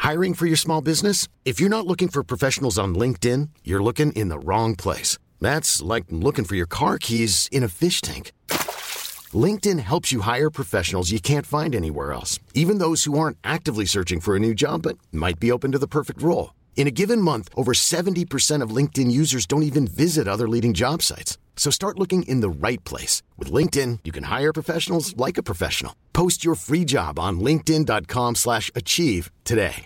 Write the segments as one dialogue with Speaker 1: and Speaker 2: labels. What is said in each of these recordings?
Speaker 1: Hiring for your small business? If you're not looking for professionals on LinkedIn, you're looking in the wrong place. That's like looking for your car keys in a fish tank. LinkedIn helps you hire professionals you can't find anywhere else, even those who aren't actively searching for a new job but might be open to the perfect role. In a given month, over 70% of LinkedIn users don't even visit other leading job sites. So start looking in the right place. With LinkedIn, you can hire professionals like a professional. Post your free job on linkedin.com/achieve today.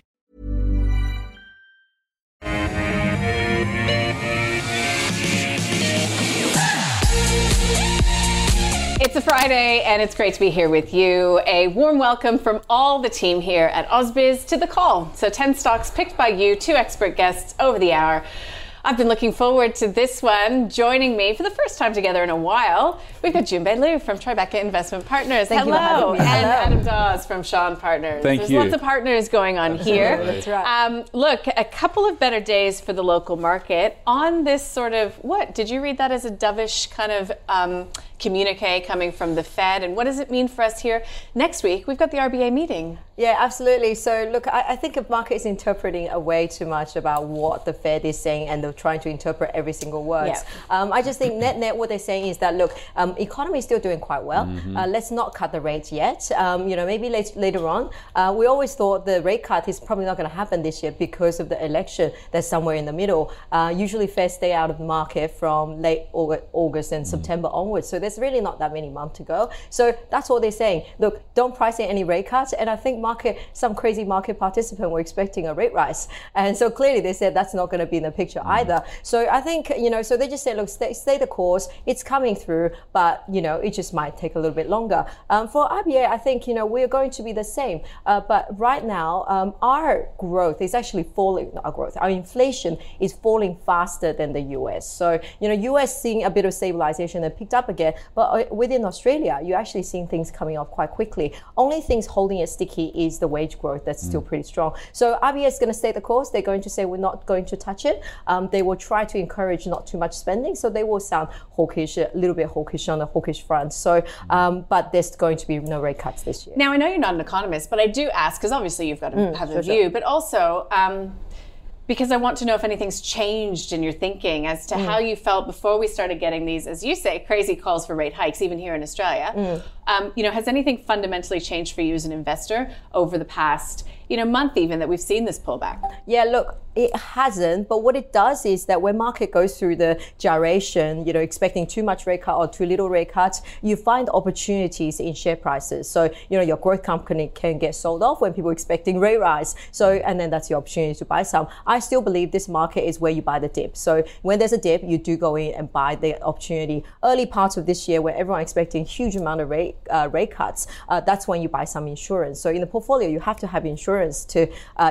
Speaker 2: It's a Friday, and it's great to be here with you. A warm welcome from all the team here at Ausbiz to The Call. So 10 stocks picked by you, 2 expert guests over the hour. I've been looking forward to this one. Joining me for the first time together in a while, we've got Junbei Liu from Tribeca Investment Partners.
Speaker 3: Thank you for having me.
Speaker 2: And Adam Dawes from Shaw Partners.
Speaker 4: Thank
Speaker 2: There's
Speaker 4: you.
Speaker 2: lots of partners going on here.
Speaker 3: That's right.
Speaker 2: Look, a couple of better days for the local market on this sort of, what, did you read that as a dovish kind of communique coming from the Fed? And what does it mean for us here? Next week, we've got the RBA meeting.
Speaker 3: Yeah, absolutely. So look, I think the market is interpreting way too much about what the Fed is saying, and they're trying to interpret every single word.
Speaker 2: Yeah.
Speaker 3: I just think net what they're saying is that, look, economy is still doing quite well. Let's not cut the rates yet. Maybe later on. We always thought the rate cut is probably not going to happen this year because of the election that's somewhere in the middle. Usually Fed stay out of the market from late August and September onwards. So there's really not that many months to go. So that's what they're saying. Look, don't price in any rate cuts. And I think some crazy market participant were expecting a rate rise. And so clearly they said that's not going to be in the picture either. So I think, so they just say, look, stay the course. It's coming through, but, it just might take a little bit longer. For RBA, I think, we're going to be the same. But right now, our growth is actually falling. Our inflation is falling faster than the US. So, US seeing a bit of stabilization and picked up again. But within Australia, you're actually seeing things coming off quite quickly. Only things holding it sticky is the wage growth that's still pretty strong. So RBA is going to stay the course. They're going to say we're not going to touch it. They will try to encourage not too much spending. So they will sound hawkish, a little bit hawkish on the hawkish front. So, but there's going to be no rate cuts this year.
Speaker 2: Now, I know you're not an economist, but I do ask, because obviously you've got to have a view, but also because I want to know if anything's changed in your thinking as to how you felt before we started getting these, as you say, crazy calls for rate hikes, even here in Australia. Has anything fundamentally changed for you as an investor over the past, month even, that we've seen this pullback?
Speaker 3: Yeah, look, it hasn't, but what it does is that when market goes through the gyration, expecting too much rate cut or too little rate cuts, you find opportunities in share prices. So, your growth company can get sold off when people are expecting rate rise. So, and then that's your opportunity to buy some. I still believe this market is where you buy the dip. So when there's a dip, you do go in and buy the opportunity. Early parts of this year, where everyone expecting huge amount of rate cuts, that's when you buy some insurance. So in the portfolio, you have to have insurance to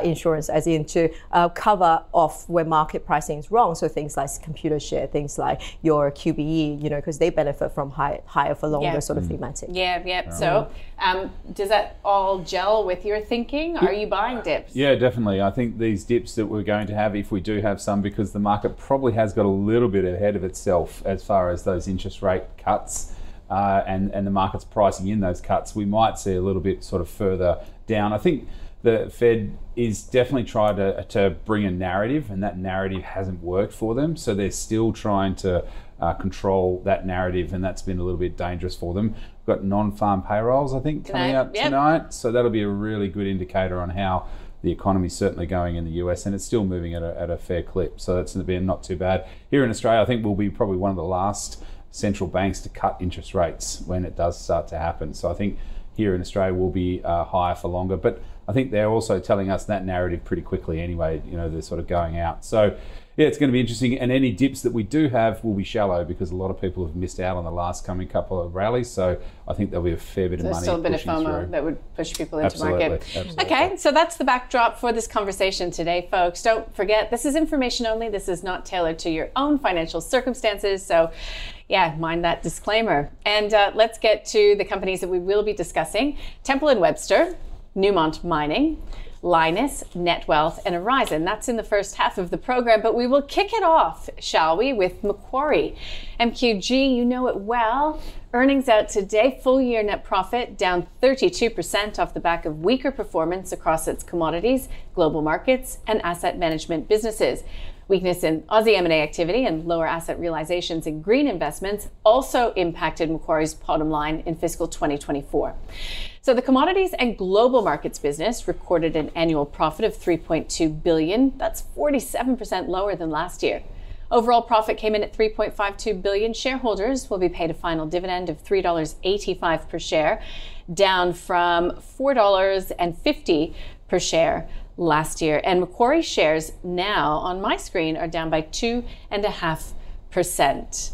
Speaker 3: cover off when market pricing is wrong. So things like computer share, things like your QBE, because they benefit from higher for longer sort of thematic.
Speaker 2: Yeah. So does that all gel with your thinking? Are you buying dips?
Speaker 4: Yeah, definitely. I think these dips that we're going to have, if we do have some, because the market probably has got a little bit ahead of itself as far as those interest rate cuts. And the market's pricing in those cuts, we might see a little bit sort of further down. I think the Fed is definitely trying to bring a narrative, and that narrative hasn't worked for them. So they're still trying to control that narrative, and that's been a little bit dangerous for them. We've got non-farm payrolls, I think, coming out tonight. So that'll be a really good indicator on how the economy's certainly going in the US, and it's still moving at a fair clip. So that's been not too bad. Here in Australia, I think we'll be probably one of the last central banks to cut interest rates when it does start to happen. So I think here in Australia will be higher for longer. But I think they're also telling us that narrative pretty quickly anyway. They're sort of going out. So yeah, it's going to be interesting. And any dips that we do have will be shallow, because a lot of people have missed out on the last coming couple of rallies. So I think there'll be a fair bit of money
Speaker 2: still a bit of FOMO
Speaker 4: through.
Speaker 2: that would push people into market.
Speaker 4: Absolutely.
Speaker 2: Okay, so that's the backdrop for this conversation today, folks. Don't forget, this is information only. This is not tailored to your own financial circumstances. So yeah, mind that disclaimer. And let's get to the companies that we will be discussing. Temple & Webster, Newmont Mining, Linus, NetWealth, and Horizon. That's in the first half of the program, but we will kick it off, shall we, with Macquarie. MQG, you know it well. Earnings out today, full year net profit down 32% off the back of weaker performance across its commodities, global markets, and asset management businesses. Weakness in Aussie M&A activity and lower asset realizations in green investments also impacted Macquarie's bottom line in fiscal 2024. So the commodities and global markets business recorded an annual profit of $3.2 billion. That's 47% lower than last year. Overall profit came in at $3.52 billion. Shareholders will be paid a final dividend of $3.85 per share, down from $4.50 per share last year. And Macquarie shares now on my screen are down by 2.5%.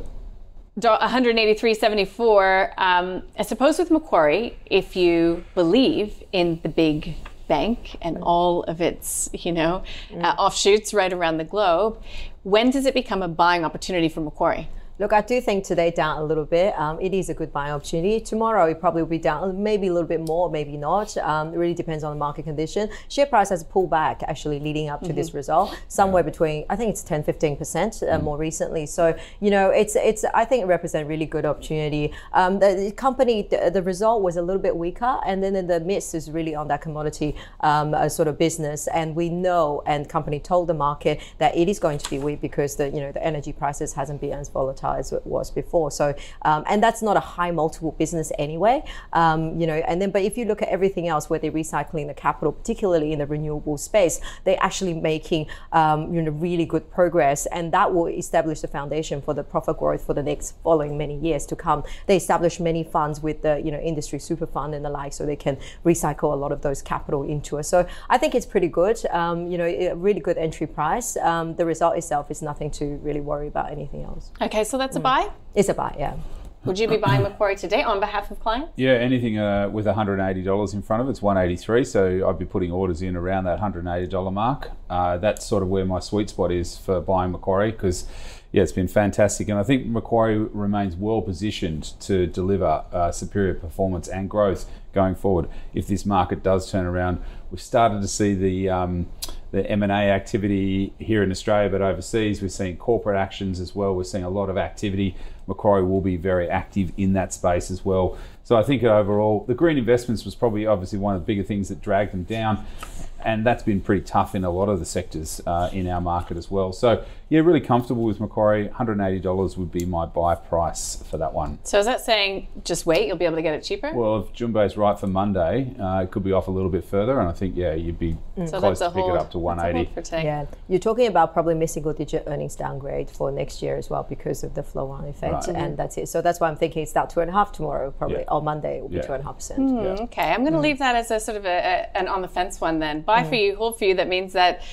Speaker 2: 183.74. I suppose with Macquarie, if you believe in the big bank and all of its, offshoots right around the globe, when does it become a buying opportunity for Macquarie?
Speaker 3: Look, I do think today down a little bit. It is a good buying opportunity. Tomorrow it probably will be down, maybe a little bit more, maybe not. It really depends on the market condition. Share price has pulled back actually leading up to this result, somewhere between, I think it's 10-15% more recently. So, it's I think it represents a really good opportunity. The company, the result was a little bit weaker, and then the miss is really on that commodity sort of business. And we know, and company told the market that it is going to be weak because the energy prices hasn't been as volatile as it was before. So, and that's not a high multiple business anyway. But if you look at everything else where they're recycling the capital, particularly in the renewable space, they're actually making, really good progress, and that will establish the foundation for the profit growth for the next following many years to come. They establish many funds with the, industry super fund and the like, so they can recycle a lot of those capital into it. So I think it's pretty good. A really good entry price. The result itself is nothing to really worry about anything else.
Speaker 2: Okay, so that's a buy?
Speaker 3: It's a buy, yeah.
Speaker 2: Would you be buying Macquarie today on behalf of clients?
Speaker 4: Yeah, anything with $180 in front of it's $183, so I'd be putting orders in around that $180 mark. That's sort of where my sweet spot is for buying Macquarie, because it's been fantastic, and I think Macquarie remains well positioned to deliver superior performance and growth going forward if this market does turn around. We've started to see the M&A activity here in Australia, but overseas we're seeing corporate actions as well. We're seeing a lot of activity. Macquarie will be very active in that space as well. So I think overall, the green investments was probably obviously one of the bigger things that dragged them down, and that's been pretty tough in a lot of the sectors in our market as well. So really comfortable with Macquarie. $180 would be my buy price for that one.
Speaker 2: So is that saying just wait, you'll be able to get it cheaper?
Speaker 4: Well, if Jumbo's right for Monday, it could be off a little bit further, and I think you'd be close to pick it up to 180.
Speaker 3: Yeah, you're talking about probably mid-single digit earnings downgrade for next year as well because of the flow-on effect, and that's it. So that's why I'm thinking it's down 2.5 tomorrow, probably on Monday it will be 2.5%.
Speaker 2: Okay, I'm going to leave that as a sort of an on the fence one then. Buy for you, hold for you. That means that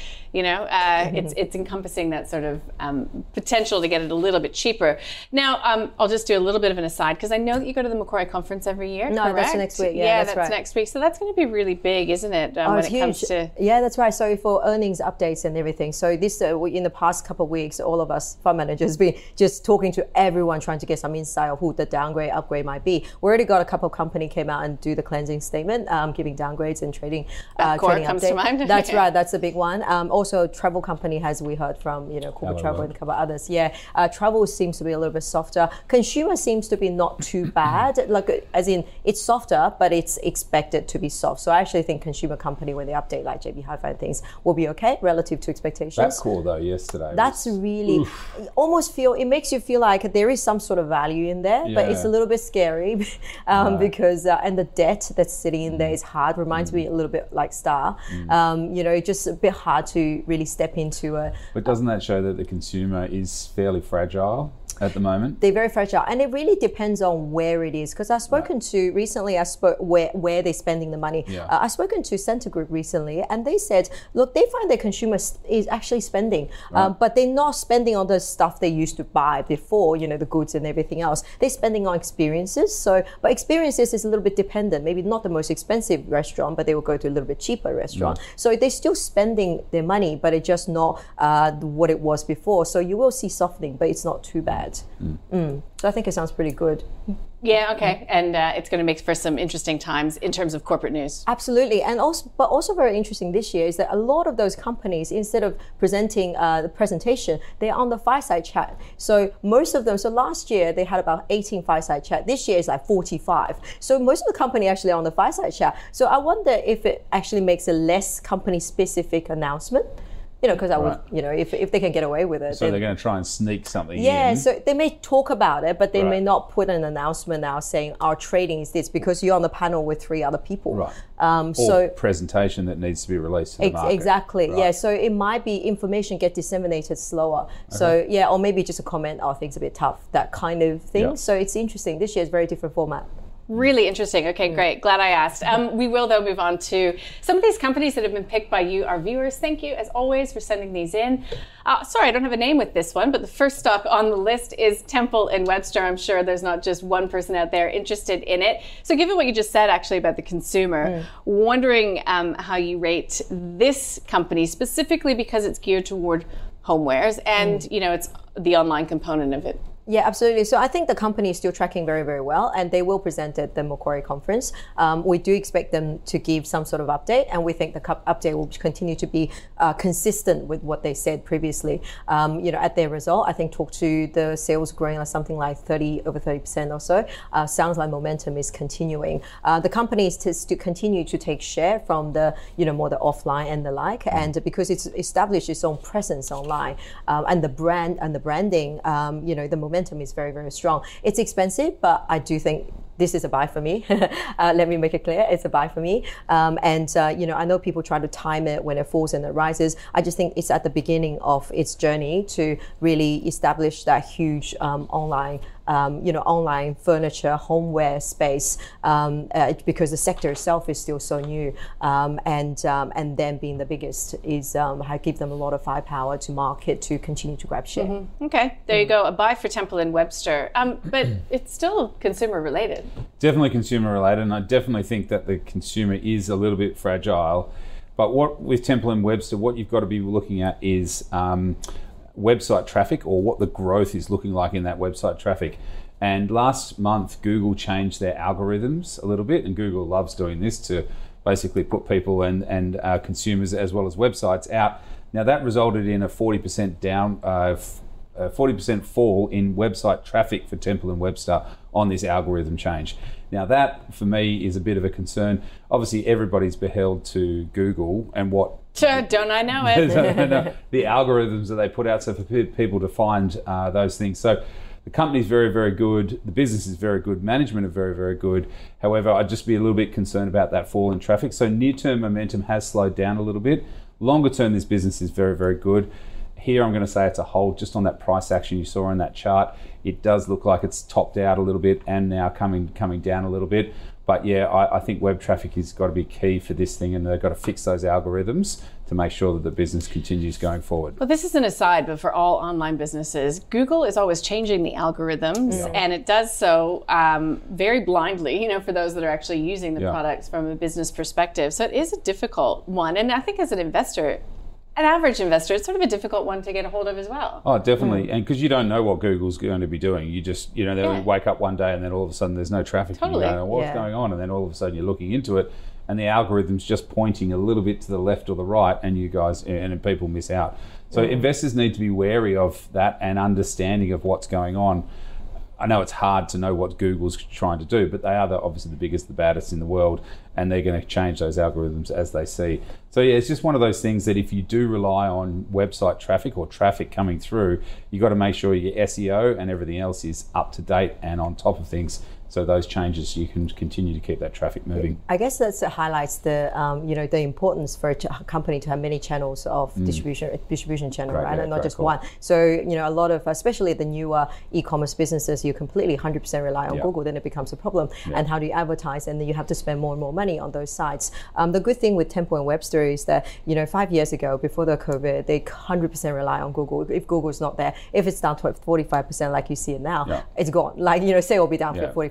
Speaker 2: it's encompassing that sort of potential to get it a little bit cheaper. Now, I'll just do a little bit of an aside because I know that you go to the Macquarie conference every year.
Speaker 3: No,
Speaker 2: correct?
Speaker 3: That's next week.
Speaker 2: Yeah,
Speaker 3: that's
Speaker 2: right. Next week. So that's going to be really big, isn't it? When it comes to
Speaker 3: that's right. So for earnings updates and everything. So this in the past couple of weeks, all of us fund managers been just talking to everyone, trying to get some insight of who the downgrade, upgrade might be. We already got a couple of company came out and do the cleansing statement, giving downgrades and trading.
Speaker 2: Trading comes
Speaker 3: update.
Speaker 2: To mind.
Speaker 3: That's right. That's a big one. Also, travel company, as we heard from corporate travel and a couple of others. Travel seems to be a little bit softer. Consumer seems to be not too bad. As in it's softer, but it's expected to be soft. So I actually think consumer company, when they update like JB Hi-Fi and things, will be okay relative to expectations.
Speaker 4: That's cool though. Yesterday.
Speaker 3: That's really almost it makes you feel like there is some sort of value in there, but it's a little bit scary because and the debt that's sitting in there is hard. Reminds me a little bit like Star. Just a bit hard to really step into a.
Speaker 4: But doesn't that show that the consumer is fairly fragile at the moment?
Speaker 3: They're very fragile, and it really depends on where it is. Because I've spoken to recently, where they're spending the money. I've spoken to Centre Group recently, and they said, look, they find their consumer is actually spending, but they're not spending on the stuff they used to buy before, the goods and everything else. They're spending on experiences. So, but experiences is a little bit dependent. Maybe not the most expensive restaurant, but they will go to a little bit cheaper restaurant. So they're still spending their money, but it's just not what it was before. So you will see softening, but it's not too bad. ads. So I think it sounds pretty good.
Speaker 2: Yeah, okay. And it's going to make for some interesting times in terms of corporate news.
Speaker 3: Absolutely. And also very interesting this year is that a lot of those companies, instead of presenting the presentation, they're on the fireside chat. So most of them, so last year they had about 18 fireside chat. This year is like 45. So most of the company actually are on the fireside chat. So I wonder if it actually makes a less company specific announcement. Because I would, if they can get away with it.
Speaker 4: So they're going to try and sneak something in.
Speaker 3: Yeah, so they may talk about it, but they may not put an announcement out saying our trading is this because you're on the panel with 3 other people.
Speaker 4: Right. Or presentation that needs to be released to the market.
Speaker 3: Exactly, right. Yeah. So it might be information get disseminated slower. So or maybe just a comment, things a bit tough, that kind of thing. Yep. So it's interesting. This year is a very different format.
Speaker 2: Really interesting. Okay, great. Glad I asked. We will, though, move on to some of these companies that have been picked by you, our viewers. Thank you, as always, for sending these in. Sorry, I don't have a name with this one, but the first stock on the list is Temple & Webster. I'm sure there's not just one person out there interested in it. So given what you just said, actually, about the consumer, wondering how you rate this company, specifically because it's geared toward homewares and, it's the online component of it.
Speaker 3: Yeah, absolutely. So I think the company is still tracking very, very well, and they will present at the Macquarie conference. We do expect them to give some sort of update, and we think the update will continue to be consistent with what they said previously. At their result, I think talk to the sales growing like something like over 30% or so. Sounds like momentum is continuing. The company is to continue to take share from the more the offline and the like, and because it's established its own presence online, and the brand and the branding, the momentum is very, very strong. It's expensive, but I do think this is a buy for me. Let me make it clear, it's a buy for me. I know people try to time it when it falls and it rises. I just think it's at the beginning of its journey to really establish that huge online furniture, homeware space, because the sector itself is still so new, and them being the biggest is give them a lot of firepower to market to continue to grab share.
Speaker 2: Mm-hmm. Okay, there you go, a buy for Temple & Webster, but it's still consumer related.
Speaker 4: Definitely consumer related, and I definitely think that the consumer is a little bit fragile. But with Temple & Webster, what you've got to be looking at is website traffic, or what the growth is looking like in that website traffic. And last month, Google changed their algorithms a little bit, and Google loves doing this to basically put people and consumers as well as websites out. Now that resulted in a 40% down, 40% fall in website traffic for Temple & Webster on this algorithm change. Now that, for me, is a bit of a concern. Obviously, everybody's beheld to Google and what...
Speaker 2: Sure, don't I know it?
Speaker 4: The algorithms that they put out, so for people to find those things. So the company's very, very good. The business is very good. Management are very, very good. However, I'd just be a little bit concerned about that fall in traffic. So near-term momentum has slowed down a little bit. Longer term, this business is very, very good. Here, I'm going to say it's a hold just on that price action you saw in that chart. It does look like it's topped out a little bit and now coming down a little bit. But yeah, I think web traffic has got to be key for this thing, and they've got to fix those algorithms to make sure that the business continues going forward.
Speaker 2: Well, this is an aside, but for all online businesses, Google is always changing the algorithms, and it does so very blindly, for those that are actually using the products from a business perspective. So it is a difficult one. And I think as an investor, an average investor, it's sort of a difficult one to get a hold of as well.
Speaker 4: Oh, definitely. And because you don't know what Google's going to be doing. You just, they wake up one day and then all of a sudden there's no traffic.
Speaker 2: Totally.
Speaker 4: And you go, what's going on? And then all of a sudden you're looking into it and the algorithm's just pointing a little bit to the left or the right, and you guys, and people miss out. So investors need to be wary of that and understanding of what's going on. I know it's hard to know what Google's trying to do, but they are obviously the biggest, the baddest in the world, and they're going to change those algorithms as they see. So yeah, it's just one of those things that if you do rely on website traffic or traffic coming through, you've got to make sure your SEO and everything else is up to date and on top of things. So those changes, you can continue to keep that traffic moving.
Speaker 3: I guess that highlights the the importance for a company to have many channels of distribution channel, right? And not just one. So a lot of, especially the newer e-commerce businesses, you completely 100% rely on Google, then it becomes a problem. And how do you advertise? And then you have to spend more and more money on those sites. The good thing with Temple & Webster is that 5 years ago, before the COVID, they 100% rely on Google. If Google's not there, if it's down to 45% like you see it now, it's gone. Like sale will be down for 45%.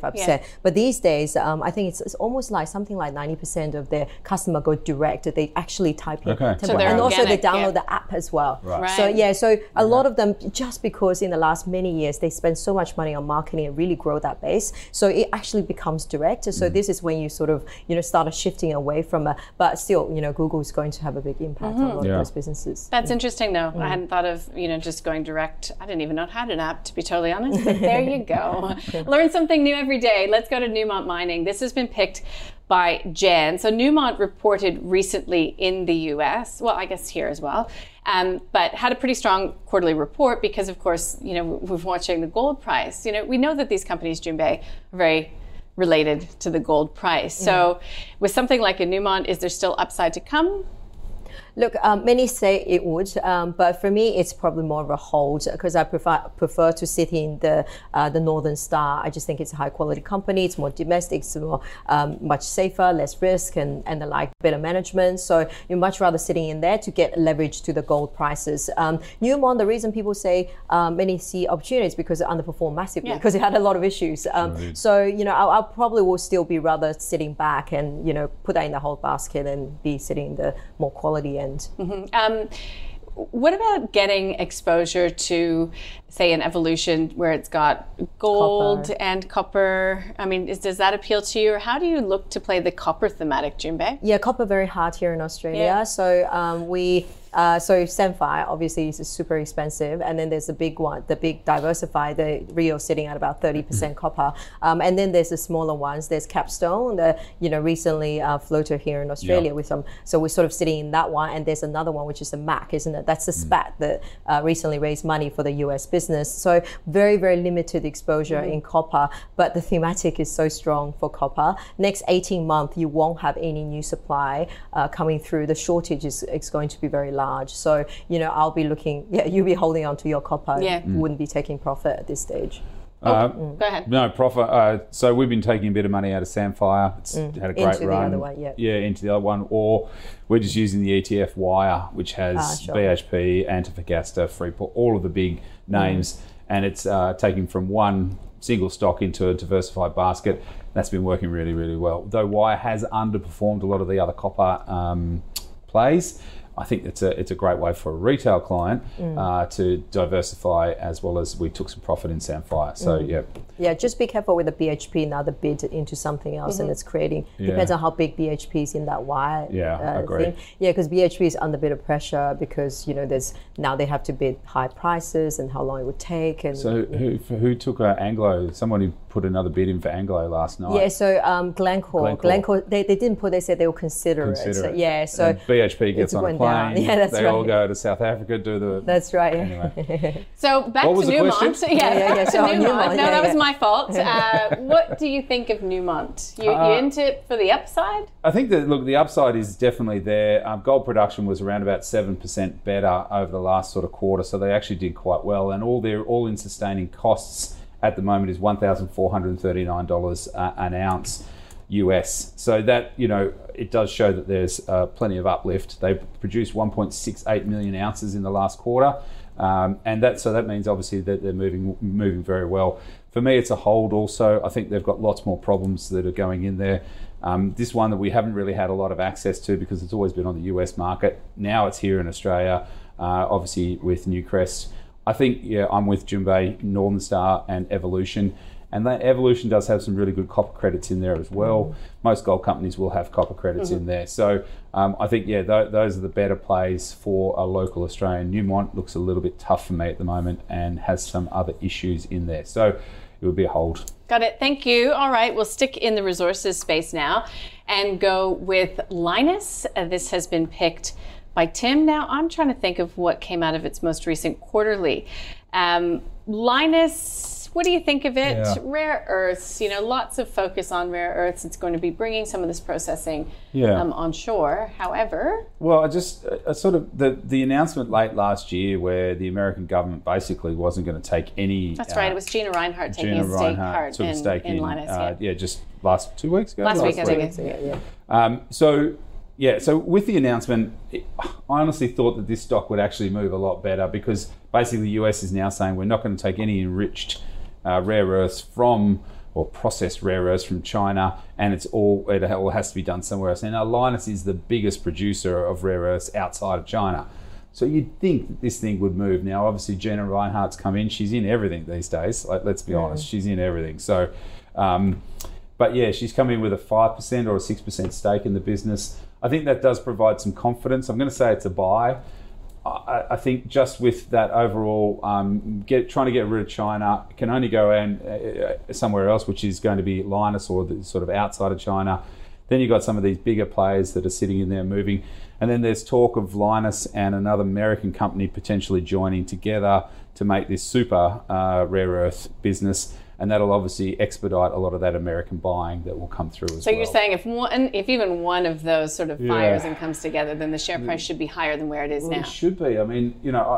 Speaker 3: 25%. But these days, I think it's almost like something like 90% of their customer go direct. They actually type in.
Speaker 2: So
Speaker 3: and also they
Speaker 2: organic,
Speaker 3: download the app as well.
Speaker 2: Right.
Speaker 3: So a lot of them, just because in the last many years, they spend so much money on marketing and really grow that base. So it actually becomes direct. So this is when you sort of, start shifting away from but still, Google is going to have a big impact on a lot of those businesses.
Speaker 2: That's interesting though. I hadn't thought of, just going direct. I didn't even know it had an app, to be totally honest, but there you go. Learn something new every day. Let's go to Newmont Mining. This has been picked by Jan. So Newmont reported recently in the US, well, I guess here as well, but had a pretty strong quarterly report because, of course, we're watching the gold price. We know that these companies, Junbei, are very related to the gold price. So with something like a Newmont, is there still upside to come?
Speaker 3: Look, many say it would, but for me, it's probably more of a hold because I prefer to sit in the Northern Star. I just think it's a high quality company. It's more domestic, it's more much safer, less risk, and the like, better management. So you're much rather sitting in there to get leverage to the gold prices. Newmont, the reason people say many see opportunities because it underperformed massively because it had a lot of issues. So I probably will still be rather sitting back and put that in the whole basket and be sitting in the more quality end.
Speaker 2: What about getting exposure to, say, an Evolution where it's got gold and copper? I mean, does that appeal to you, or how do you look to play the copper thematic, Junbei?
Speaker 3: Yeah, copper very hard here in Australia. So Samphire obviously is super expensive, and then there's the big one, the big Diversify, the Rio sitting at about 30% copper, and then there's the smaller ones. There's Capstone, the recently floated here in Australia with some. So we're sort of sitting in that one, and there's another one which is the MAC, isn't it? That's the SPAT that recently raised money for the US business. So very, very limited exposure in copper, but the thematic is so strong for copper. Next 18 months, you won't have any new supply coming through. The shortage is going to be very large. So, I'll be looking, you'll be holding on to your copper. Wouldn't be taking profit at this stage.
Speaker 2: Go ahead.
Speaker 4: No, profit. So we've been taking a bit of money out of Samphire. It's had a great run.
Speaker 3: Into the other one,
Speaker 4: into the other one. Or we're just using the ETF Wire, which has BHP, Antofagasta, Freeport, all of the big names. And it's taking from one single stock into a diversified basket. That's been working really, really well. Though Wire has underperformed a lot of the other copper plays, I think it's a great way for a retail client to diversify, as well as we took some profit in Samphire. So
Speaker 3: yeah, just be careful with the BHP now, the bid into something else, and it's creating. Depends on how big BHP is in that wire.
Speaker 4: I agree.
Speaker 3: Thing. Yeah, because BHP is under a bit of pressure because there's now they have to bid high prices and how long it would take. And
Speaker 4: so who took Anglo? Somebody put another bid in for Anglo last night.
Speaker 3: Yeah, so Glencore, they didn't put. They said they will consider it. So, yeah, so
Speaker 4: and BHP gets on a plane.
Speaker 3: Yeah, that's
Speaker 4: they
Speaker 3: right.
Speaker 4: all go to South Africa, do the.
Speaker 3: That's right.
Speaker 2: Anyway. So back to Newmont.
Speaker 3: So
Speaker 2: Newmont. No, that was my fault. What do you think of Newmont? You into it for the upside?
Speaker 4: I think that the upside is definitely there. Gold production was around about 7% better over the last sort of quarter, so they actually did quite well. And all their all-in sustaining costs at the moment is $1,439 an ounce. US. So that, it does show that there's plenty of uplift. They produced 1.68 million ounces in the last quarter. And that means obviously that they're moving very well. For me, it's a hold also. I think they've got lots more problems that are going in there. This one that we haven't really had a lot of access to because it's always been on the US market. Now it's here in Australia, obviously with Newcrest. I think, I'm with Junbei, Northern Star and Evolution. And that Evolution does have some really good copper credits in there as well. Most gold companies will have copper credits in there. So I think, those are the better plays for a local Australian. Newmont looks a little bit tough for me at the moment and has some other issues in there. So it would be a hold.
Speaker 2: Got it. Thank you. All right. We'll stick in the resources space now and go with Lynas. This has been picked by Tim. Now, I'm trying to think of what came out of its most recent quarterly. Lynas, what do you think of it? Yeah. Rare earths, lots of focus on rare earths. It's going to be bringing some of this processing onshore. However,
Speaker 4: well, I sort of the announcement late last year where the American government basically wasn't going to take any.
Speaker 2: That's right. It was Gina Rinehart taking a stake part in Lynas.
Speaker 4: Just last 2 weeks ago.
Speaker 2: Last week, I think.
Speaker 4: So with the announcement, I honestly thought that this stock would actually move a lot better because basically the US is now saying we're not going to take any enriched rare earths from or processed rare earths from China, and it all has to be done somewhere else. And now Lynas is the biggest producer of rare earths outside of China. So you'd think that this thing would move. Now, obviously, Gina Reinhardt's come in. She's in everything these days. Like, let's be honest, she's in everything. So, but yeah, she's come in with a 5% or a 6% stake in the business. I think that does provide some confidence. I'm going to say it's a buy. I think just with that overall, trying to get rid of China, can only go somewhere else, which is going to be Lynas or the sort of outside of China. Then you've got some of these bigger players that are sitting in there moving. And then there's talk of Lynas and another American company potentially joining together to make this super rare earth business. And that'll obviously expedite a lot of that American buying that will come through as well.
Speaker 2: So you're saying if even one of those sort of fires and comes together, then the share price should be higher than where it is now.
Speaker 4: It should be. I mean,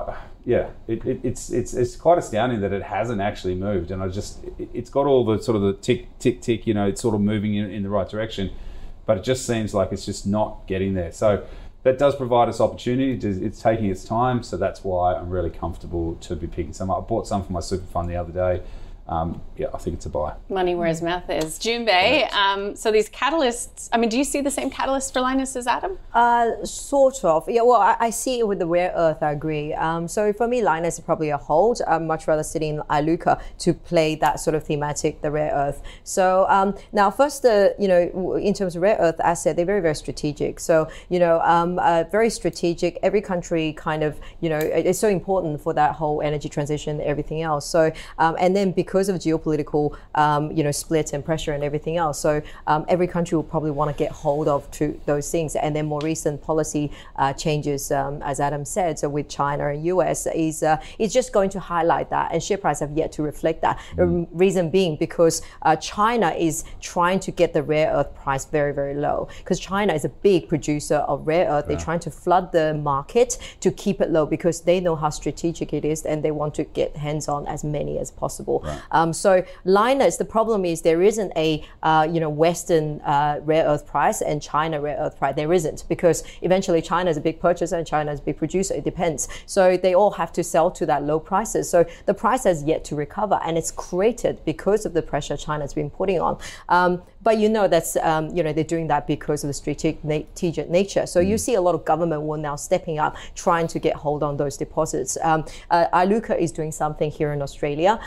Speaker 4: it's quite astounding that it hasn't actually moved. And it's got all the sort of the tick, tick, tick, it's sort of moving in the right direction. But it just seems like it's just not getting there. So that does provide us opportunity. It's taking its time. So that's why I'm really comfortable to be picking some up. I bought some for my super fund the other day. I think it's a buy.
Speaker 2: Money where his mouth is. Jun Bei, so these catalysts, do you see the same catalyst for Lynas as Adam?
Speaker 3: Sort of. Yeah, well, I see it with the rare earth, I agree. So for me, Lynas is probably a hold. I'd much rather sit in Iluka to play that sort of thematic, the rare earth. So now first, in terms of rare earth asset, they're very, very strategic. So, very strategic. Every country kind of, it's so important for that whole energy transition, everything else. So, and then because of geopolitical, split and pressure and everything else. So every country will probably want to get hold of to those things. And then more recent policy changes, as Adam said, so with China and US is just going to highlight that. And share price have yet to reflect that. The reason being because China is trying to get the rare earth price very, very low. Because China is a big producer of rare earth. They're trying to flood the market to keep it low because they know how strategic it is and they want to get hands on as many as possible. Right. So Lynas, the problem is there isn't a Western rare earth price and China rare earth price. There isn't, because eventually China is a big purchaser and China is a big producer. It depends. So they all have to sell to that low prices. So the price has yet to recover, and it's created because of the pressure China's been putting on. But that's they're doing that because of the strategic nature. So you see a lot of government will now stepping up, trying to get hold on those deposits. Iluka is doing something here in Australia.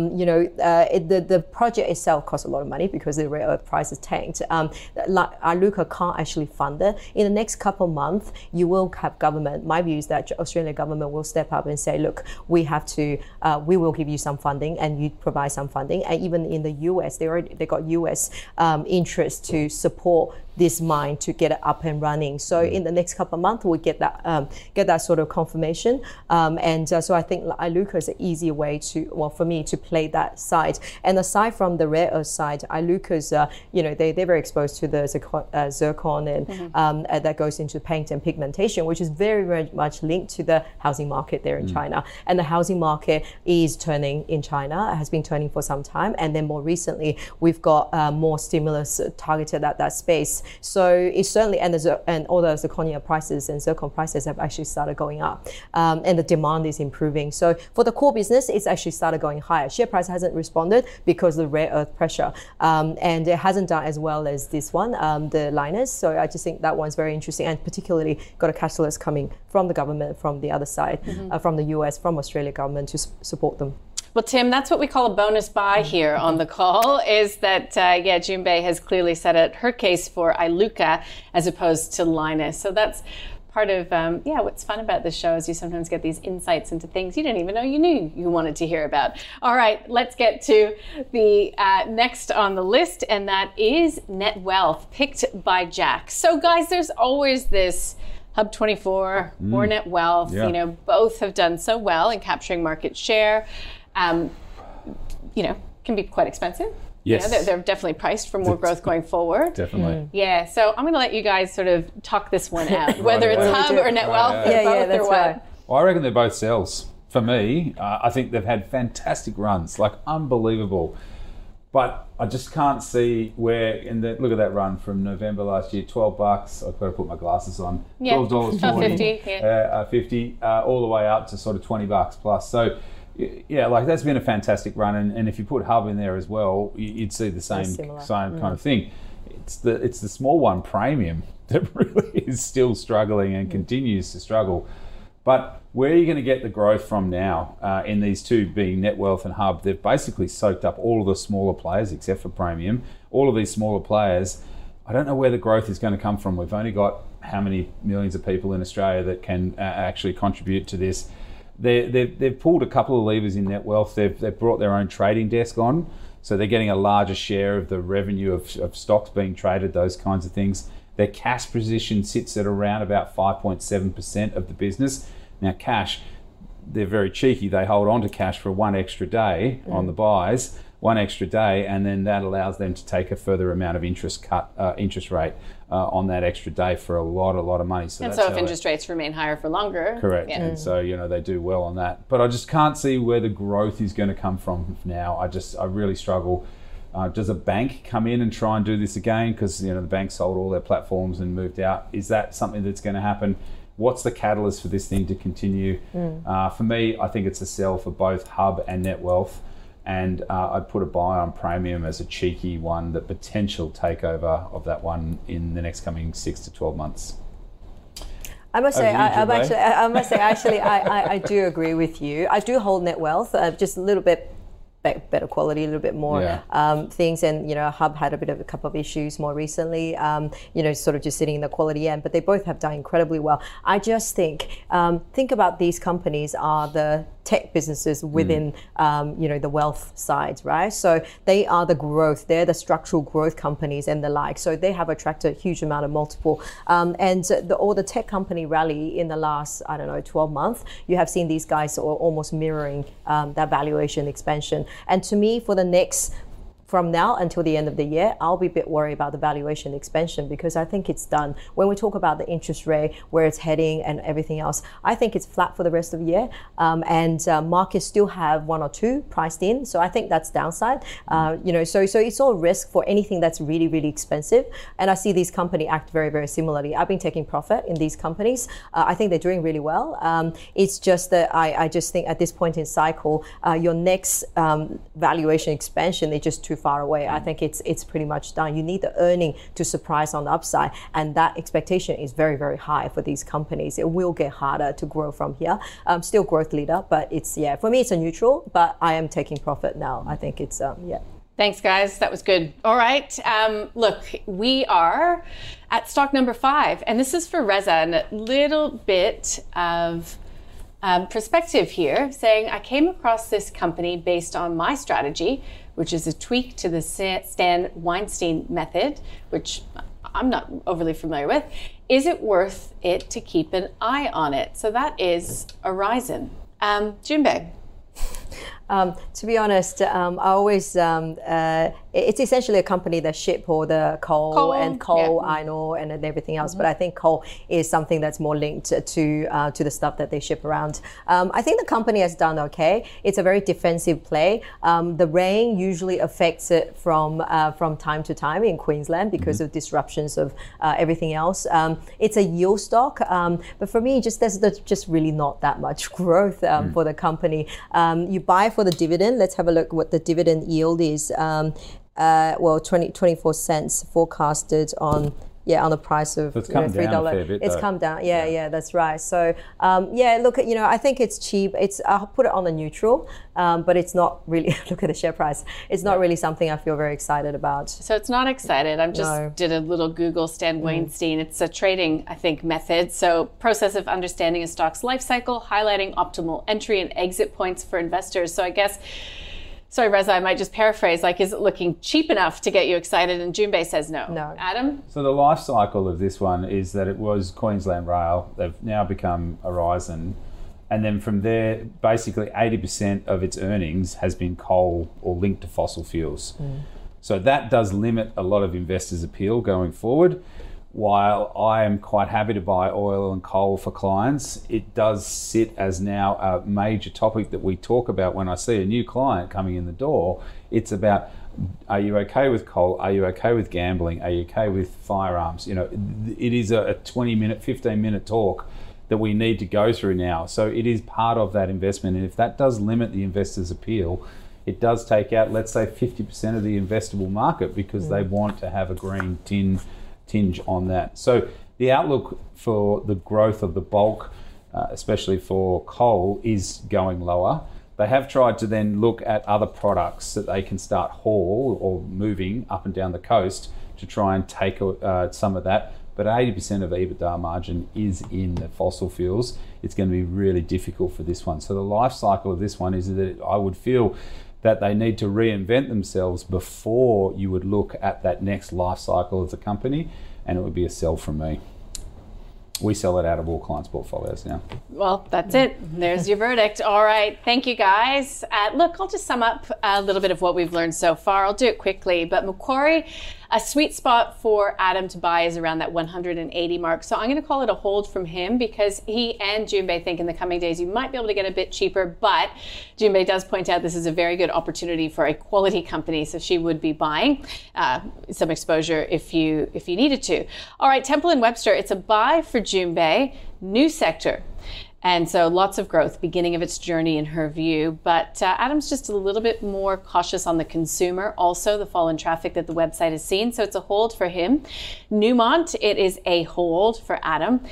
Speaker 3: The project itself costs a lot of money because the rare earth price is tanked. Iluka can't actually fund it. In the next couple of months, you will have government. My view is that Australian government will step up and say, look, we will give you some funding and you provide some funding. And even in the US, they got US interest to support this mine to get it up and running. So in the next couple of months, we'll get that sort of confirmation. So I think Iluka is an easier way for me to play that side. And aside from the rare earth side, Iluka's, they're very exposed to the zircon and that goes into paint and pigmentation, which is very, very much linked to the housing market there in China. And the housing market is turning in China. It has been turning for some time. And then more recently, we've got more stimulus targeted at that space. So it's certainly, and all the zirconia prices and zircon prices have actually started going up, and the demand is improving. So for the core business, it's actually started going higher. Share price hasn't responded because of the rare earth pressure, and it hasn't done as well as this one, the Lynas. So I just think that one's very interesting, and particularly got a catalyst coming from the government, from the other side, from the US, from Australia government to support them.
Speaker 2: Well, Tim, that's what we call a bonus buy here on the call, is that, Jun Bei has clearly set out her case for Iluka as opposed to Lynas. So that's part of, what's fun about this show is you sometimes get these insights into things you didn't even know you knew you wanted to hear about. All right, let's get to the next on the list, and that is Net Wealth, picked by Jack. So guys, there's always this Hub24 or Net Wealth, both have done so well in capturing market share. Can be quite expensive.
Speaker 4: Yes.
Speaker 2: They're definitely priced for more growth going forward.
Speaker 4: Definitely.
Speaker 2: Yeah, so I'm going to let you guys sort of talk this one out, whether it's Hub or Net Wealth,
Speaker 3: that's right.
Speaker 4: Well, I reckon they're both sells. For me, I think they've had fantastic runs, like unbelievable. But I just can't see where, look at that run from November last year, $12. I've got to put my glasses on. $12.40.
Speaker 2: $50,
Speaker 4: $50, all the way up to sort of $20 plus. So Yeah, like that's been a fantastic run, and if you put Hub in there as well, you'd see the same kind of thing. It's the small one, Praemium, that really is still struggling and continues to struggle. But where are you going to get the growth from now in these two, being Netwealth and Hub? They've basically soaked up all of the smaller players except for Praemium. All of these smaller players, I don't know where the growth is going to come from. We've only got how many millions of people in Australia that can actually contribute to this. They've pulled a couple of levers in Netwealth. They've brought their own trading desk on, so they're getting a larger share of the revenue of stocks being traded, those kinds of things. Their cash position sits at around about 5.7% of the business. Now cash, they're very cheeky. They hold on to cash for one extra day on the buys, one extra day, and then that allows them to take a further amount of interest rate on that extra day for a lot of money.
Speaker 2: So if interest rates remain higher for longer.
Speaker 4: Correct. Yeah. And so, they do well on that. But I just can't see where the growth is going to come from now. I really struggle. Does a bank come in and try and do this again? Because, the bank sold all their platforms and moved out. Is that something that's going to happen? What's the catalyst for this thing to continue? For me, I think it's a sell for both Hub and Netwealth. And I'd put a buy on Praemium as a cheeky one, the potential takeover of that one in the next coming 6 to 12 months.
Speaker 3: I must say, I do agree with you. I do hold Netwealth, just a little bit better quality, a little bit more things, and Hub had a couple of issues more recently, sort of just sitting in the quality end, but they both have done incredibly well. I just think about these companies are the tech businesses within the wealth side, right? So they are the growth, they're the structural growth companies and the like. So they have attracted a huge amount of multiple. And all the tech company rally in the last, 12 months, you have seen these guys almost mirroring that valuation expansion. And to me, for the next, from now until the end of the year, I'll be a bit worried about the valuation expansion because I think it's done. When we talk about the interest rate, where it's heading and everything else, I think it's flat for the rest of the year. And markets still have one or two priced in. So I think that's downside. So it's all risk for anything that's really, really expensive. And I see these companies act very, very similarly. I've been taking profit in these companies. I think they're doing really well. It's just that I just think at this point in cycle, your next valuation expansion is just too far away. I think it's pretty much done. You need the earning to surprise on the upside, and that expectation is very, very high for these companies. It will get harder to grow from here. Still growth leader, but for me it's a neutral, but I am taking profit now. I think it's
Speaker 2: Thanks, guys. That was good. All right. Look, we are at stock number 5, and this is for Reza, and a little bit of perspective here, saying I came across this company based on my strategy, which is a tweak to the Stan Weinstein method, which I'm not overly familiar with. Is it worth it to keep an eye on it? So that is Aurizon. Junbei.
Speaker 3: To be honest, I always, it's essentially a company that ship all the coal, iron ore, and everything else. But I think coal is something that's more linked to the stuff that they ship around. I think the company has done okay. It's a very defensive play. The rain usually affects it from time to time in Queensland because of disruptions of everything else. It's a yield stock, but for me, there's just really not that much growth for the company. You buy for the dividend. Let's have a look what the dividend yield is. 24 cents forecasted on the price of $3. It's come down. Yeah, that's right. So look, I think it's cheap. I'll put it on the neutral, but it's not really. Look at the share price. It's not really something I feel very excited about.
Speaker 2: So it's not excited. Did a little Google Stan Weinstein. It's a trading, I think, method. So process of understanding a stock's life cycle, highlighting optimal entry and exit points for investors. So I guess. Sorry, Reza, I might just paraphrase, is it looking cheap enough to get you excited? And Junbei says no.
Speaker 3: No.
Speaker 2: Adam?
Speaker 4: So the life cycle of this one is that it was Queensland Rail. They've now become Aurizon. And then from there, basically 80% of its earnings has been coal or linked to fossil fuels. So that does limit a lot of investors' appeal going forward. While I am quite happy to buy oil and coal for clients, it does sit as now a major topic that we talk about when I see a new client coming in the door. It's about, are you okay with coal? Are you okay with gambling? Are you okay with firearms? It is a 20-minute, 15-minute talk that we need to go through now. So it is part of that investment. And if that does limit the investor's appeal, it does take out, let's say, 50% of the investable market because they want to have a green tinge on that. So the outlook for the growth of the bulk, especially for coal, is going lower. They have tried to then look at other products that they can start haul or moving up and down the coast to try and take some of that. But 80% of EBITDA margin is in the fossil fuels. It's going to be really difficult for this one. So the life cycle of this one is that I would feel that they need to reinvent themselves before you would look at that next life cycle of the company, and it would be a sell from me. We sell it out of all clients' portfolios now.
Speaker 2: Well, that's it. There's your verdict. All right. Thank you, guys. Look, I'll just sum up a little bit of what we've learned so far. I'll do it quickly. But Macquarie, a sweet spot for Adam to buy is around that 180 mark. So I'm going to call it a hold from him because he and Junbei think in the coming days you might be able to get a bit cheaper. But Junbei does point out this is a very good opportunity for a quality company. So she would be buying some exposure if you needed to. All right. Temple & Webster, it's a buy for Junbei, new sector. And so lots of growth, beginning of its journey in her view. But Adam's just a little bit more cautious on the consumer. Also, the fall in traffic that the website has seen. So it's a hold for him. Newmont, it is a hold for Adam.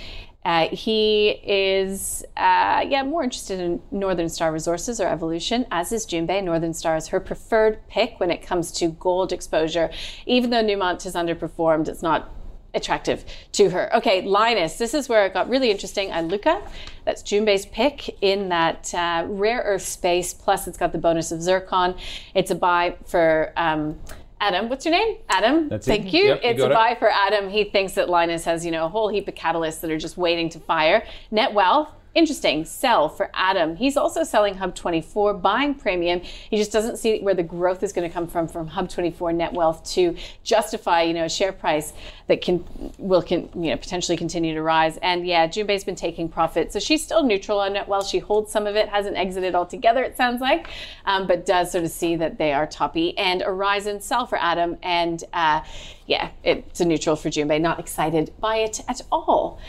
Speaker 2: He is, more interested in Northern Star Resources or Evolution, as is Junbei. Northern Star is her preferred pick when it comes to gold exposure. Even though Newmont has underperformed, it's not attractive to her. Okay, Lynas, this is where it got really interesting. Iluka, that's Junbei's pick in that rare earth space, plus it's got the bonus of zircon. It's a buy for Adam. What's your name? Adam.
Speaker 4: That's
Speaker 2: Thank
Speaker 4: it.
Speaker 2: you.
Speaker 4: Yep,
Speaker 2: It's a buy for Adam. He thinks that Lynas has, a whole heap of catalysts that are just waiting to fire. Net Wealth, interesting, sell for Adam. He's also selling Hub24, buying premium. He just doesn't see where the growth is going to come from Hub24 Net Wealth to justify, a share price that will potentially continue to rise. And yeah, Junbei's been taking profit. So she's still neutral on Net Wealth. She holds some of it, hasn't exited altogether, it sounds like, but does sort of see that they are toppy. And Horizon, sell for Adam. And it's a neutral for Junbei. Not excited by it at all.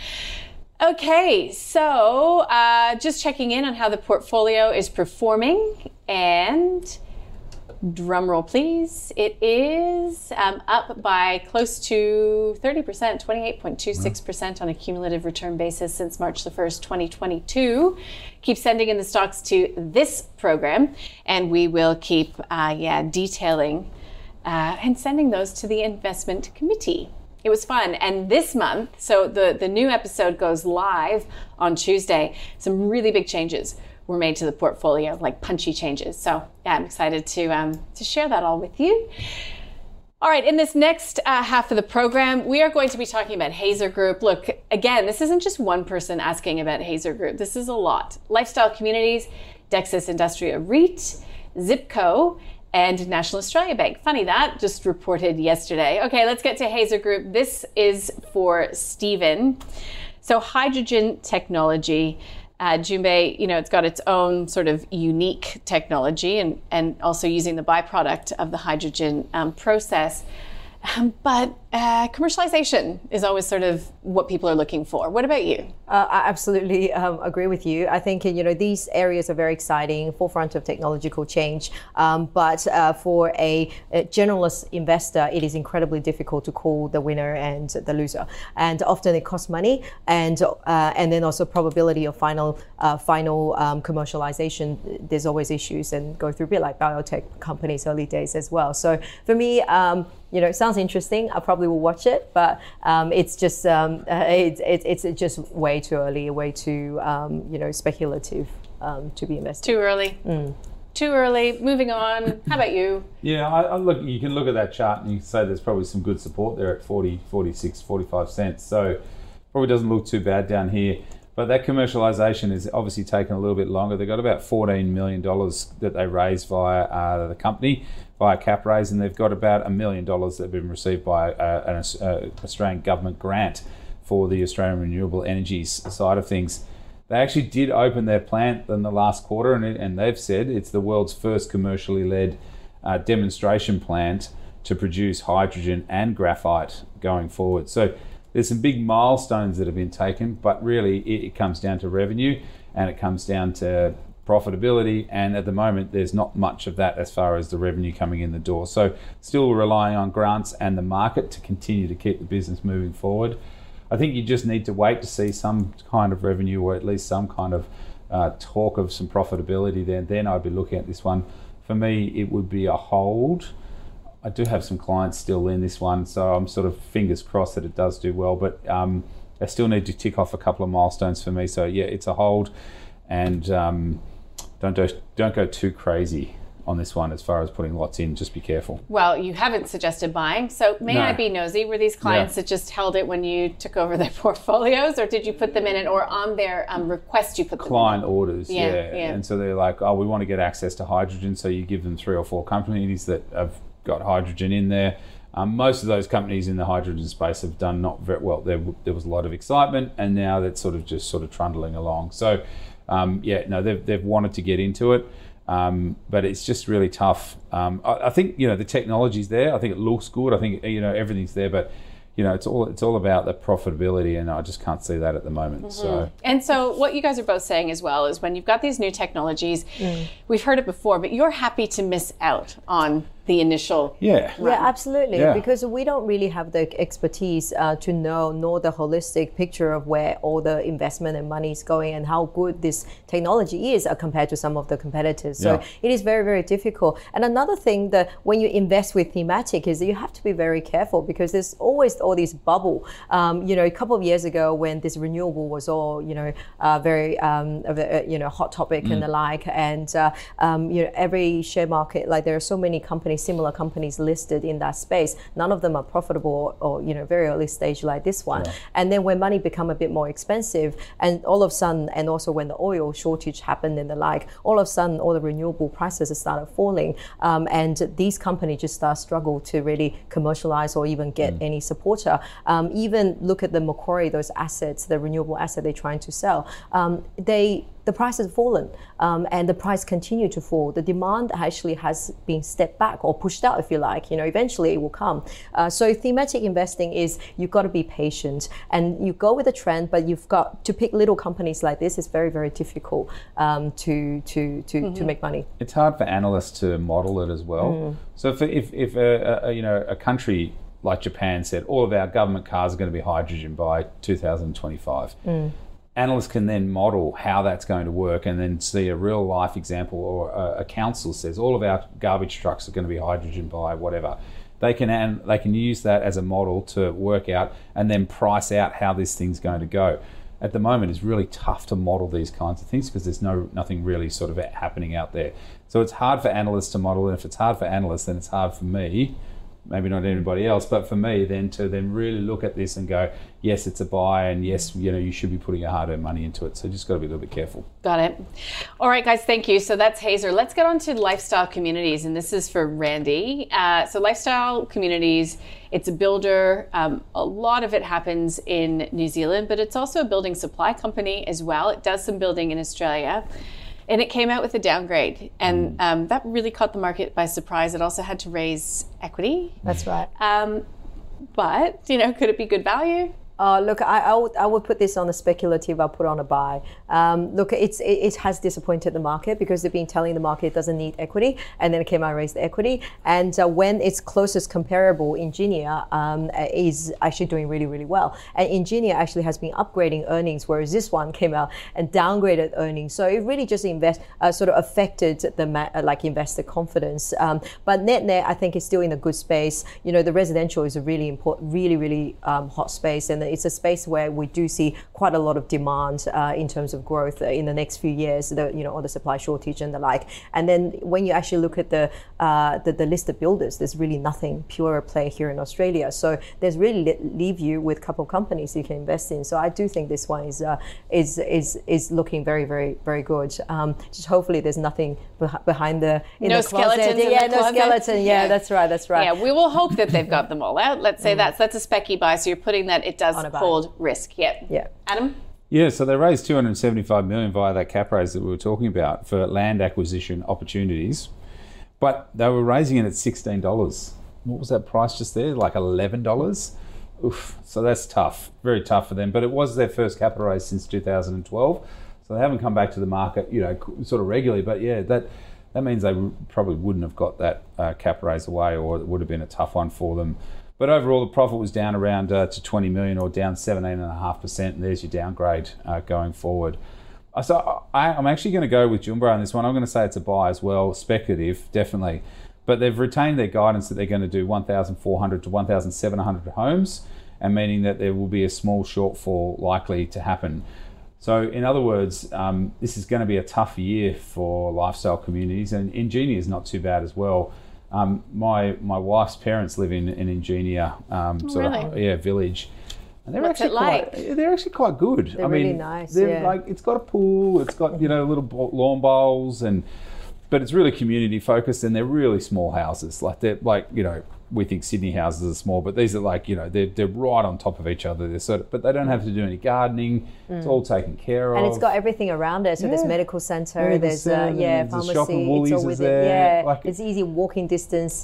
Speaker 2: Okay, so just checking in on how the portfolio is performing, and drum roll please, it is up by close to 30%, 28.26% on a cumulative return basis since March the 1st, 2022. Keep sending in the stocks to this program, and we will keep detailing and sending those to the investment committee. It was fun. And this month, so the new episode goes live on Tuesday. Some really big changes were made to the portfolio, like punchy changes. So yeah, I'm excited to share that all with you. All right, in this next half of the program, we are going to be talking about Hazer Group. Look, again, this isn't just one person asking about Hazer Group. This is a lot. Lifestyle Communities, Dexus Industria REIT, Zipco, and National Australia Bank. Funny that, just reported yesterday. Okay, let's get to Hazer Group. This is for Stephen. So hydrogen technology, Junbei, it's got its own sort of unique technology and also using the byproduct of the hydrogen process. But commercialization is always sort of what people are looking for. What about you?
Speaker 3: I absolutely agree with you. I think, these areas are very exciting, forefront of technological change. But for a generalist investor, it is incredibly difficult to call the winner and the loser. And often it costs money, and then also probability of final commercialization. There's always issues and go through a bit like biotech companies early days as well. So for me, it sounds interesting. I probably will watch it, but it's just it's just way too early, way too speculative to be invested.
Speaker 2: Too early. Too early. Moving on. How about you?
Speaker 4: Yeah, I look. You can look at that chart and you can say there's probably some good support there at 40, 46, 45 cents. So probably doesn't look too bad down here. But that commercialization is obviously taking a little bit longer. They've got about $14 million that they raised via the company, via cap raise, and they've got about $1 million that have been received by an Australian government grant for the Australian renewable energies side of things. They actually did open their plant in the last quarter, and they've said it's the world's first commercially led demonstration plant to produce hydrogen and graphite going forward. So there's some big milestones that have been taken, but really it comes down to revenue and it comes down to profitability, and at the moment there's not much of that as far as the revenue coming in the door. So still relying on grants and the market to continue to keep the business moving forward. I think you just need to wait to see some kind of revenue, or at least some kind of talk of some profitability there. Then I'd be looking at this one. For me, it would be a hold. I do have some clients still in this one, so I'm sort of fingers crossed that it does do well, but I still need to tick off a couple of milestones for me. So yeah, it's a hold, and don't go too crazy on this one as far as putting lots in. Just be careful.
Speaker 2: Well, you haven't suggested buying, so may I be nosy? Were these clients that just held it when you took over their portfolios, or did you put them in it, or on their request you put them
Speaker 4: client
Speaker 2: in?
Speaker 4: orders? Yeah. And so they're like, oh, we want to get access to hydrogen, so you give them 3 or 4 companies that have got hydrogen in there. Most of those companies in the hydrogen space have done not very well. There was a lot of excitement, and now that's sort of trundling along. So they've wanted to get into it, but it's just really tough. I think the technology's there. I think it looks good. I think everything's there, but it's all about the profitability, and I just can't see that at the moment. So
Speaker 2: what you guys are both saying as well is when you've got these new technologies, we've heard it before, but you're happy to miss out on the initial
Speaker 3: Yeah, absolutely. Because we don't really have the expertise to know the holistic picture of where all the investment and money is going and how good this technology is compared to some of the competitors. So it is very, very difficult. And another thing that when you invest with thematic is that you have to be very careful, because there's always all these bubble. A couple of years ago when this renewable was all very hot topic and the like, and every share market, like there are so many companies, similar companies listed in that space. None of them are profitable or very early stage like this one. And then when money become a bit more expensive, and all of a sudden, and also when the oil shortage happened and the like, all of a sudden all the renewable prices started falling, and these companies just struggle to really commercialize or even get any supporter. Even look at the Macquarie, those assets, the renewable asset they're trying to sell. The price has fallen, and the price continued to fall. The demand actually has been stepped back or pushed out, if you like. Eventually it will come. So thematic investing is you've got to be patient, and you go with the trend, but you've got to pick little companies like this. It's very, very difficult to make money.
Speaker 4: It's hard for analysts to model it as well. So if a country like Japan said all of our government cars are going to be hydrogen by 2025. Analysts can then model how that's going to work, and then see a real life example, or a council says all of our garbage trucks are going to be hydrogen by whatever. They can use that as a model to work out and then price out how this thing's going to go. At the moment, it's really tough to model these kinds of things because there's nothing really sort of happening out there. So it's hard for analysts to model, and if it's hard for analysts, then it's hard for me. Maybe not anybody else, but for me then to really look at this and go, yes, it's a buy, and yes, you should be putting your hard-earned money into it. So just got to be a little bit careful. Got it.
Speaker 2: All right, guys, thank you. So that's Hazer. Let's get on to lifestyle communities, and this is for Randy. So lifestyle communities, it's a builder. A lot of it happens in New Zealand, but it's also a building supply company as well. It does some building in Australia. And it came out with a downgrade, and that really caught the market by surprise. It also had to raise equity.
Speaker 3: That's right.
Speaker 2: But, could it be good value?
Speaker 3: Look, I would put this on a speculative. I'll put on a buy. Look, it has disappointed the market because they've been telling the market it doesn't need equity, and then it came out and raised the equity. And when its closest comparable, Ingenia, is actually doing really, really well. And Ingenia actually has been upgrading earnings, whereas this one came out and downgraded earnings. So it really just sort of affected the investor confidence. But net, I think it's still in a good space. The residential is a really important, really, really hot space, and it's a space where we do see quite a lot of demand in terms of growth in the next few years, on the supply shortage and the like. And then when you actually look at the list of builders, there's really nothing pure play here in Australia. So there's really leave you with a couple of companies you can invest in. So I do think this one is looking very, very, very good. Just hopefully there's nothing behind the
Speaker 2: skeletons in the closet.
Speaker 3: No skeleton. Yeah, that's right.
Speaker 2: Yeah, we will hope that they've got them all out. Let's say that's a specky buy. So you're putting that it does hold risk. Yeah. Adam?
Speaker 4: Yeah, so they raised $275 million via that cap raise that we were talking about for land acquisition opportunities, but they were raising it at $16. What was that price just there? Like $11? Oof. So that's tough, very tough for them. But it was their first capital raise since 2012. So they haven't come back to the market, sort of regularly. But yeah, that means they probably wouldn't have got that cap raise away, or it would have been a tough one for them. But overall, the profit was down around to 20 million, or down 17.5%. And there's your downgrade going forward. So I'm actually going to go with Jumbo on this one. I'm going to say it's a buy as well, speculative, definitely. But they've retained their guidance that they're going to do 1,400 to 1,700 homes, and meaning that there will be a small shortfall likely to happen. So in other words, this is going to be a tough year for lifestyle communities, and Ingenia is not too bad as well. My wife's parents live in Ingenia, village. And they're
Speaker 2: What's
Speaker 4: actually
Speaker 2: it like?
Speaker 4: They're actually quite good.
Speaker 3: They're really nice.
Speaker 4: They're like, it's got a pool, it's got little lawn bowls, but it's really community focused, and they're really small houses. We think Sydney houses are small, but these are they're right on top of each other. But they don't have to do any gardening. It's all taken care of,
Speaker 3: and it's got everything around it. So there's medical center, there's pharmacy.
Speaker 4: Shop and Woolies
Speaker 3: it's all
Speaker 4: is
Speaker 3: within,
Speaker 4: there.
Speaker 3: yeah, it's easy walking distance.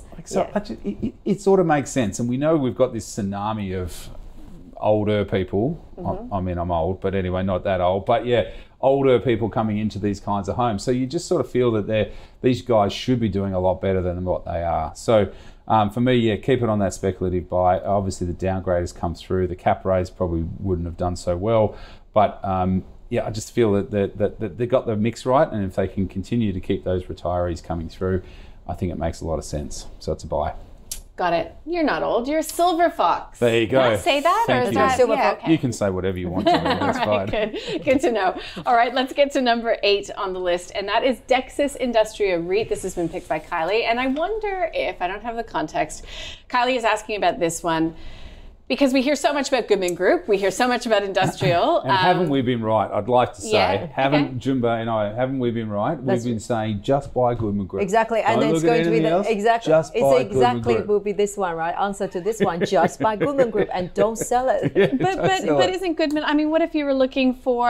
Speaker 4: It sort of makes sense, and we know we've got this tsunami of older people. I mean, I'm old, but anyway, not that old. But yeah, older people coming into these kinds of homes. So you just sort of feel that these guys should be doing a lot better than what they are. So for me, keep it on that speculative buy. Obviously, the downgrade has come through. The cap raise probably wouldn't have done so well. But I just feel that they got the mix right. And if they can continue to keep those retirees coming through, I think it makes a lot of sense. So it's a buy.
Speaker 2: Got it. You're not old. You're a silver fox.
Speaker 4: There you go.
Speaker 2: Can I say that?
Speaker 4: Thank
Speaker 2: or is
Speaker 4: you.
Speaker 2: that
Speaker 3: Silver
Speaker 2: yeah,
Speaker 3: fox.
Speaker 2: okay.
Speaker 4: You can say whatever you want to me. That's
Speaker 2: All
Speaker 4: fine.
Speaker 2: right, good to know. All right, let's get to number 8 on the list, and that is Dexus Industria REIT. This has been picked by Kylie, and I wonder if, I don't have the context, Kylie is asking about this one because we hear so much about Goodman Group, we hear so much about industrial.
Speaker 4: And haven't we been right? I'd like to say,
Speaker 2: okay.
Speaker 4: Jumbo and I, haven't we been right? We've been saying just buy Goodman Group.
Speaker 3: Exactly, and
Speaker 4: Don't
Speaker 3: it's
Speaker 4: look at
Speaker 3: going to be
Speaker 4: anything else, just buy Goodman Group.
Speaker 3: will be this one, right? Answer to this one: just buy Goodman Group and don't sell it.
Speaker 2: But isn't Goodman? I mean, what if you were looking for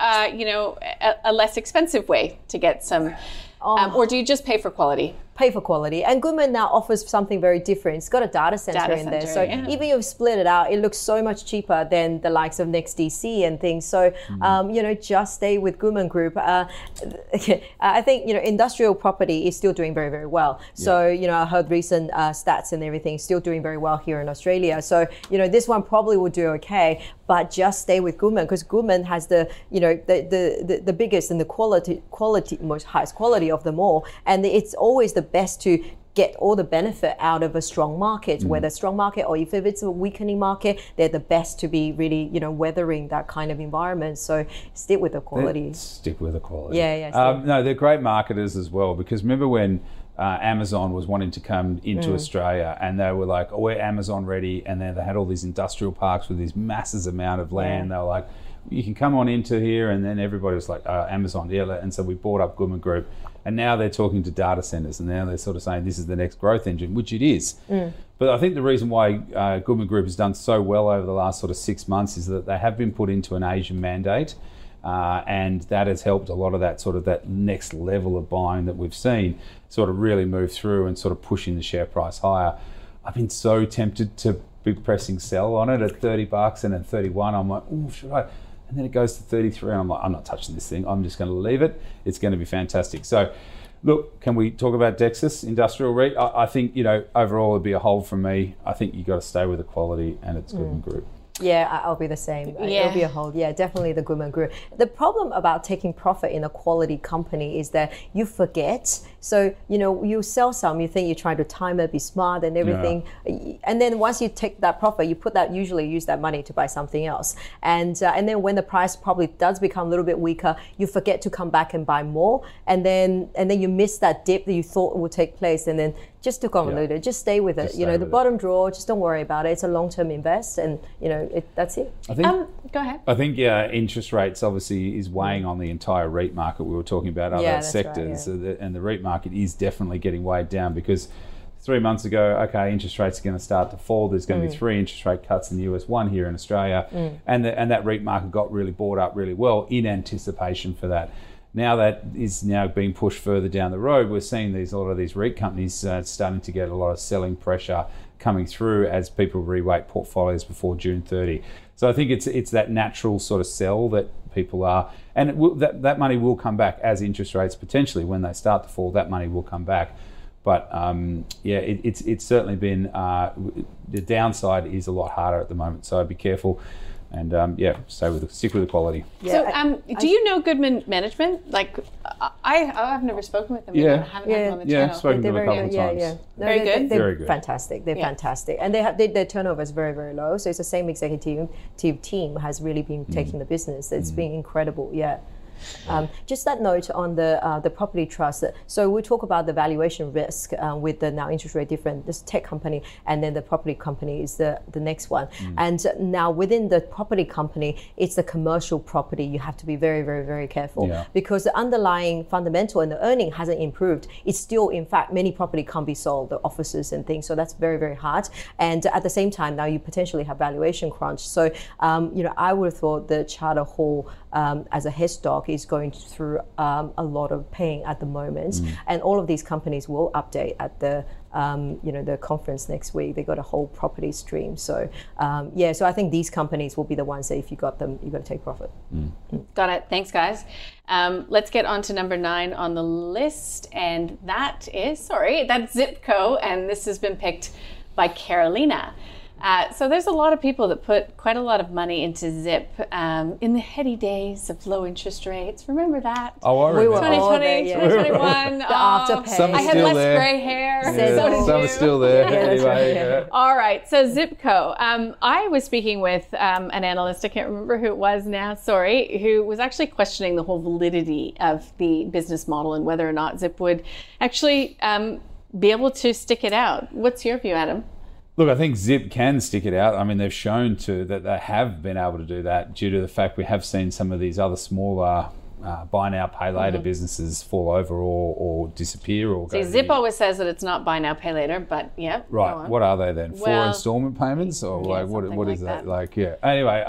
Speaker 2: a less expensive way to get some, or do you just pay for quality?
Speaker 3: Pay for quality. And Goodman now offers something very different. It's got a data center in there. So even if you split it out, it looks so much cheaper than the likes of NextDC and things. So, just stay with Goodman Group. I think, industrial property is still doing very, very well. So, I heard recent stats and everything, still doing very well here in Australia. So, this one probably will do okay, but just stay with Goodman because Goodman has the biggest and the most highest quality of them all. And it's always the best to get all the benefit out of a strong market, whether strong market or if it's a weakening market, they're the best to be really, weathering that kind of environment. So stick with the quality.
Speaker 4: Stick with the quality.
Speaker 3: Yeah.
Speaker 4: No, they're great marketers as well, because remember when Amazon was wanting to come into Australia and they were like, oh, we're Amazon ready, and then they had all these industrial parks with this massive amount of land. They were like, you can come on into here, and then everybody was like, Amazon, and so we bought up Goodman Group. And now they're talking to data centers, and now they're sort of saying this is the next growth engine, which it is. But I think the reason why Goodman Group has done so well over the last sort of 6 months is that they have been put into an Asian mandate, and that has helped a lot of that next level of buying that we've seen sort of really move through and sort of pushing the share price higher. I've been so tempted to be pressing sell on it at $30, and at 31, I'm like, oh, should I? And then it goes to 33, and I'm like, I'm not touching this thing. I'm just going to leave it. It's going to be fantastic. So, look, can we talk about Dexus Industrial REIT? I think, overall it'd be a hold from me. I think you got to stay with the quality, and it's Goodman Group.
Speaker 3: Yeah, I'll be the same. It'll be a hold. Yeah, definitely the Goodman Group. The problem about taking profit in a quality company is that you forget. So, you sell some, you think you're trying to time it, be smart and everything. Yeah. And then once you take that profit, you usually use that money to buy something else. And then when the price probably does become a little bit weaker, you forget to come back and buy more. And then you miss that dip that you thought would take place, and then just took on a little. Just stay with it. The bottom drawer, just don't worry about it. It's a long-term invest, and that's it.
Speaker 4: I think.
Speaker 2: Go ahead.
Speaker 4: I think interest rates obviously is weighing on the entire REIT market. We were talking about other sectors, right, and the REIT market is definitely getting weighed down because 3 months ago, interest rates are going to start to fall. There's going to be 3 interest rate cuts in the US, 1 here in Australia, and that REIT market got really bought up really well in anticipation for that. Now that is now being pushed further down the road, we're seeing a lot of these REIT companies starting to get a lot of selling pressure coming through as people reweight portfolios before June 30. So I think it's that natural sort of sell that people are, and that money will come back as interest rates potentially, when they start to fall, that money will come back. But it's certainly been, the downside is a lot harder at the moment, so be careful. And stick with the quality.
Speaker 2: Yeah. So, do you know Goodman Management? Like, I've never spoken with them.
Speaker 4: Yeah.
Speaker 2: I haven't had them on the channel.
Speaker 4: Yeah, I've spoken to them a couple of times.
Speaker 3: No,
Speaker 2: very good.
Speaker 3: They're
Speaker 4: very good.
Speaker 3: Fantastic. They're fantastic, and their turnover is very, very low. So it's the same executive team has really been taking the business. It's been incredible. Yeah. Just that note on the property trust. So we talk about the valuation risk with the now interest rate different. This tech company and then the property company is the next one. And now within the property company, it's the commercial property. You have to be very, very, very careful because the underlying fundamental and the earning hasn't improved. It's still, in fact, many property can't be sold, the offices and things. So that's very, very hard. And at the same time, now you potentially have valuation crunch. So I would have thought the Charter Hall as a head stock is going through a lot of pain at the moment, and all of these companies will update at the the conference next week. They got a whole property stream, so so I think these companies will be the ones that if you got them, you got to take profit.
Speaker 2: Got it. Thanks, guys. Let's get on to number 9 on the list, and that's Zip Co, and this has been picked by Carolina. So there's a lot of people that put quite a lot of money into Zip in the heady days of low interest rates. Remember that?
Speaker 4: Oh, I remember.
Speaker 2: 2020, 2021.
Speaker 3: The afterpay.
Speaker 2: I had
Speaker 4: still
Speaker 2: less
Speaker 4: there.
Speaker 2: grey hair.
Speaker 4: Yeah, some are still there. Anyway,
Speaker 2: All right, so Zip Co. I was speaking with an analyst, I can't remember who it was now, who was actually questioning the whole validity of the business model and whether or not Zip would actually be able to stick it out. What's your view, Adam?
Speaker 4: Look, I think Zip can stick it out. I mean, they've shown that they have been able to do that due to the fact we have seen some of these other smaller buy now, pay later businesses fall over or disappear or go.
Speaker 2: Zip always says that it's not buy now, pay later, but yeah.
Speaker 4: Right. What are they then? 4 installment payments or what is that? Anyway,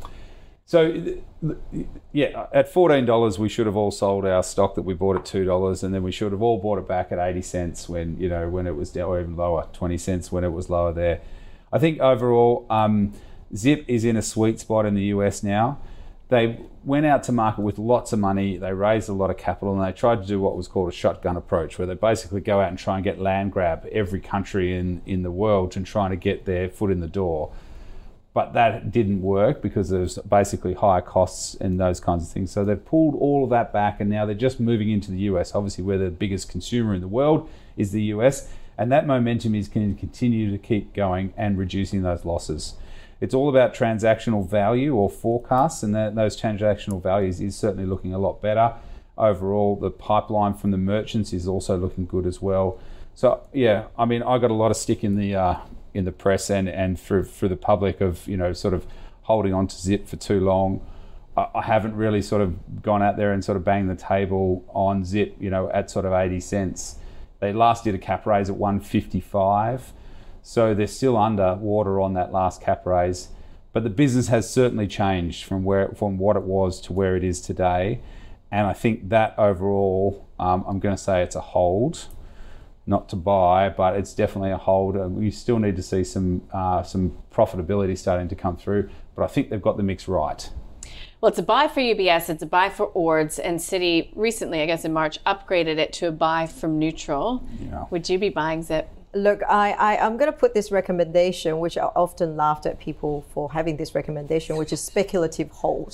Speaker 4: at $14 we should have all sold our stock that we bought at $2, and then we should have all bought it back at 80 cents when it was down, or even lower, 20 cents when it was lower there. I think overall Zip is in a sweet spot in the US now. They went out to market with lots of money, they raised a lot of capital, and they tried to do what was called a shotgun approach, where they basically go out and try and get land grab every country in the world and trying to get their foot in the door. But that didn't work because there's basically higher costs and those kinds of things. So they've pulled all of that back, and now they're just moving into the US, obviously where the biggest consumer in the world is the US. And that momentum is going to continue to keep going and reducing those losses. It's all about transactional value or forecasts, and those transactional values is certainly looking a lot better. Overall, the pipeline from the merchants is also looking good as well. So I mean, I got a lot of stick in the press and for the public of sort of holding on to Zip for too long. I haven't really sort of gone out there and sort of banged the table on Zip at sort of 80 cents. They last did a cap raise at 155, so they're still under water on that last cap raise, but the business has certainly changed from what it was to where it is today, and I think that overall I'm going to say it's a hold. Not to buy, but it's definitely a hold. We still need to see some profitability starting to come through, but I think they've got the mix right.
Speaker 2: Well, it's a buy for UBS, it's a buy for Ords, and Citi recently, I guess in March, upgraded it to a buy from neutral. Yeah. Would you be buying Zip?
Speaker 3: Look, I'm going to put this recommendation, which I often laughed at people for having this recommendation, which is speculative hold.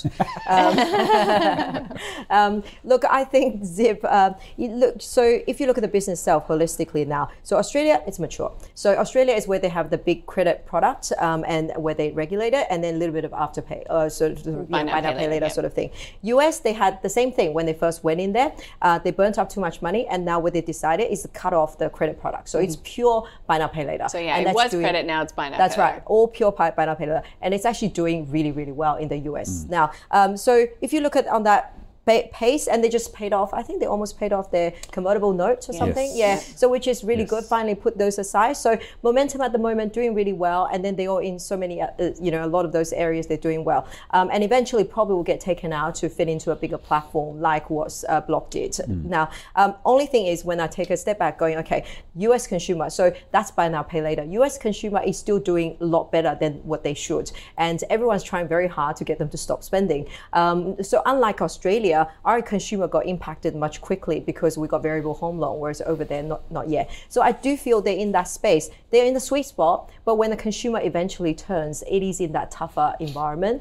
Speaker 3: Look, I think Zip, so if you look at the business itself holistically now, so Australia, it's mature. So Australia is where they have the big credit product and where they regulate it, and then a little bit of afterpay, buy now, pay later sort of thing. US, they had the same thing when they first went in there. They burnt up too much money, and now what they decided is to cut off the credit product. So it's pure buy now, pay later.
Speaker 2: So it was credit, now it's buy now,
Speaker 3: that's
Speaker 2: pay later.
Speaker 3: Right, all pure buy now, pay later. And it's actually doing really, really well in the US. Now, so if you look at on that pace, and they just paid off. I think they almost paid off their convertible notes or something.
Speaker 4: Yes.
Speaker 3: Yeah, so which is really good. Finally put those aside. So momentum at the moment doing really well, and then they are in so many, a lot of those areas they're doing well, and eventually probably will get taken out to fit into a bigger platform like what Block did. Now, only thing is when I take a step back, going okay, U.S. consumer. So that's buy now pay later. U.S. consumer is still doing a lot better than what they should, and everyone's trying very hard to get them to stop spending. So unlike Australia, our consumer got impacted much quickly because we got variable home loan, whereas over there, not yet. So I do feel they're in that space. They're in the sweet spot, but when the consumer eventually turns, it is in that tougher environment.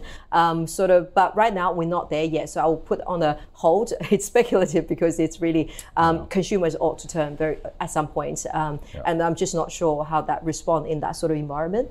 Speaker 3: But right now we're not there yet. So I will put on a hold. It's speculative because it's really consumers ought to turn at some point, and I'm just not sure how that respond in that sort of environment.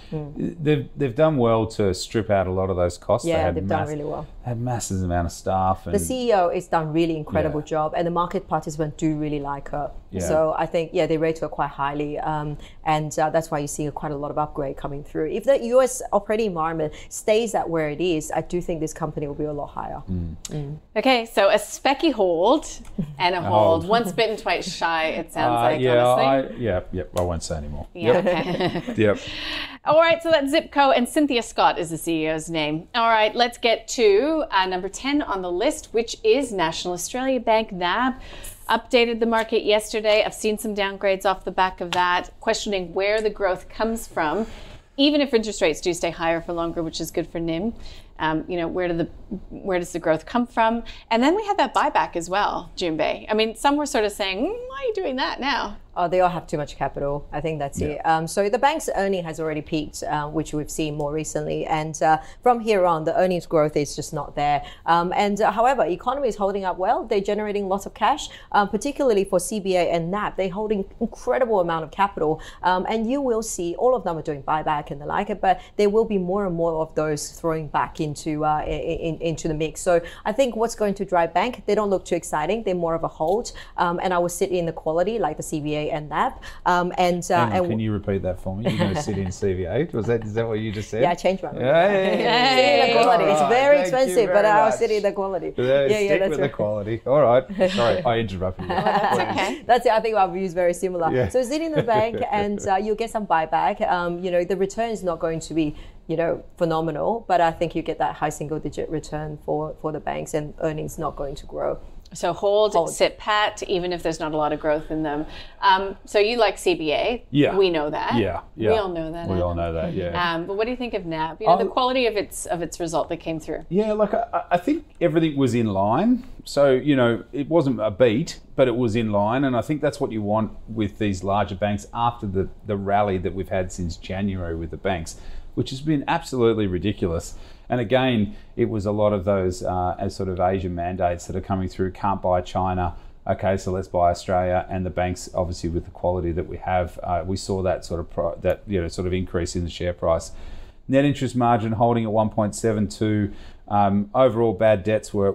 Speaker 4: They've done well to strip out a lot of those costs.
Speaker 3: Yeah, they've done really well.
Speaker 4: Had massive amount of staff.
Speaker 3: The CEO has done really incredible job, and the market participants do really like her.
Speaker 4: Yeah.
Speaker 3: So I think, they rate her quite highly, and that's why you see quite a lot of upgrade coming through. If the US operating environment stays at where it is, I do think this company will be a lot higher.
Speaker 2: Okay, so a specky hold and a hold. Once bitten, twice shy, it sounds like, honestly.
Speaker 4: I won't say anymore.
Speaker 2: Okay. All right, so that's Zipco, and Cynthia Scott is the CEO's name. All right, let's get to number 10 on the list, which is National Australia Bank, NAB. Updated the market yesterday. I've seen some downgrades off the back of that, questioning where the growth comes from, even if interest rates do stay higher for longer, which is good for NIM. Where does the growth come from? And then we had that buyback as well, Junbei. I mean, some were sort of saying, why are you doing that now?
Speaker 3: Oh, they all have too much capital. I think that's it. So the bank's earning has already peaked, which we've seen more recently. And from here on, the earnings growth is just not there. However, economy is holding up well. They're generating lots of cash, particularly for CBA and NAB. They're holding incredible amount of capital. And you will see all of them are doing buyback and the like, but there will be more and more of those throwing back into the mix. So I think what's going to drive bank, they don't look too exciting. They're more of a hold. And I will sit in the quality like the CBA and NAB.
Speaker 4: Can you repeat that for me? You're going to sit in CBA? Is that what you just said?
Speaker 3: Yeah, I changed my mind.
Speaker 4: Hey.
Speaker 3: Sit in the quality.
Speaker 4: Right.
Speaker 3: It's very expensive, but I'll sit in the quality.
Speaker 4: Stick with the quality. All right. Sorry, I interrupted you.
Speaker 2: That's okay.
Speaker 3: That's it. I think our views very similar.
Speaker 4: Yeah.
Speaker 3: So sit in the bank and you'll get some buyback. The return is not going to be phenomenal, but I think you get that high single-digit return for the banks, and earnings not going to grow.
Speaker 2: So hold, sit pat, even if there's not a lot of growth in them. So you like CBA?
Speaker 4: Yeah,
Speaker 2: we know that.
Speaker 4: Yeah.
Speaker 2: We all know that.
Speaker 4: We all know that. Yeah.
Speaker 2: But what do you think of NAB? The quality of its result that came through.
Speaker 4: Yeah, I think everything was in line. So it wasn't a beat, but it was in line, and I think that's what you want with these larger banks after the rally that we've had since January with the banks, which has been absolutely ridiculous. And again, it was a lot of those as sort of Asian mandates that are coming through. Can't buy China. Okay, so let's buy Australia. And the banks, obviously, with the quality that we have, we saw that sort of increase in the share price. Net interest margin holding at 1.72. Overall, bad debts were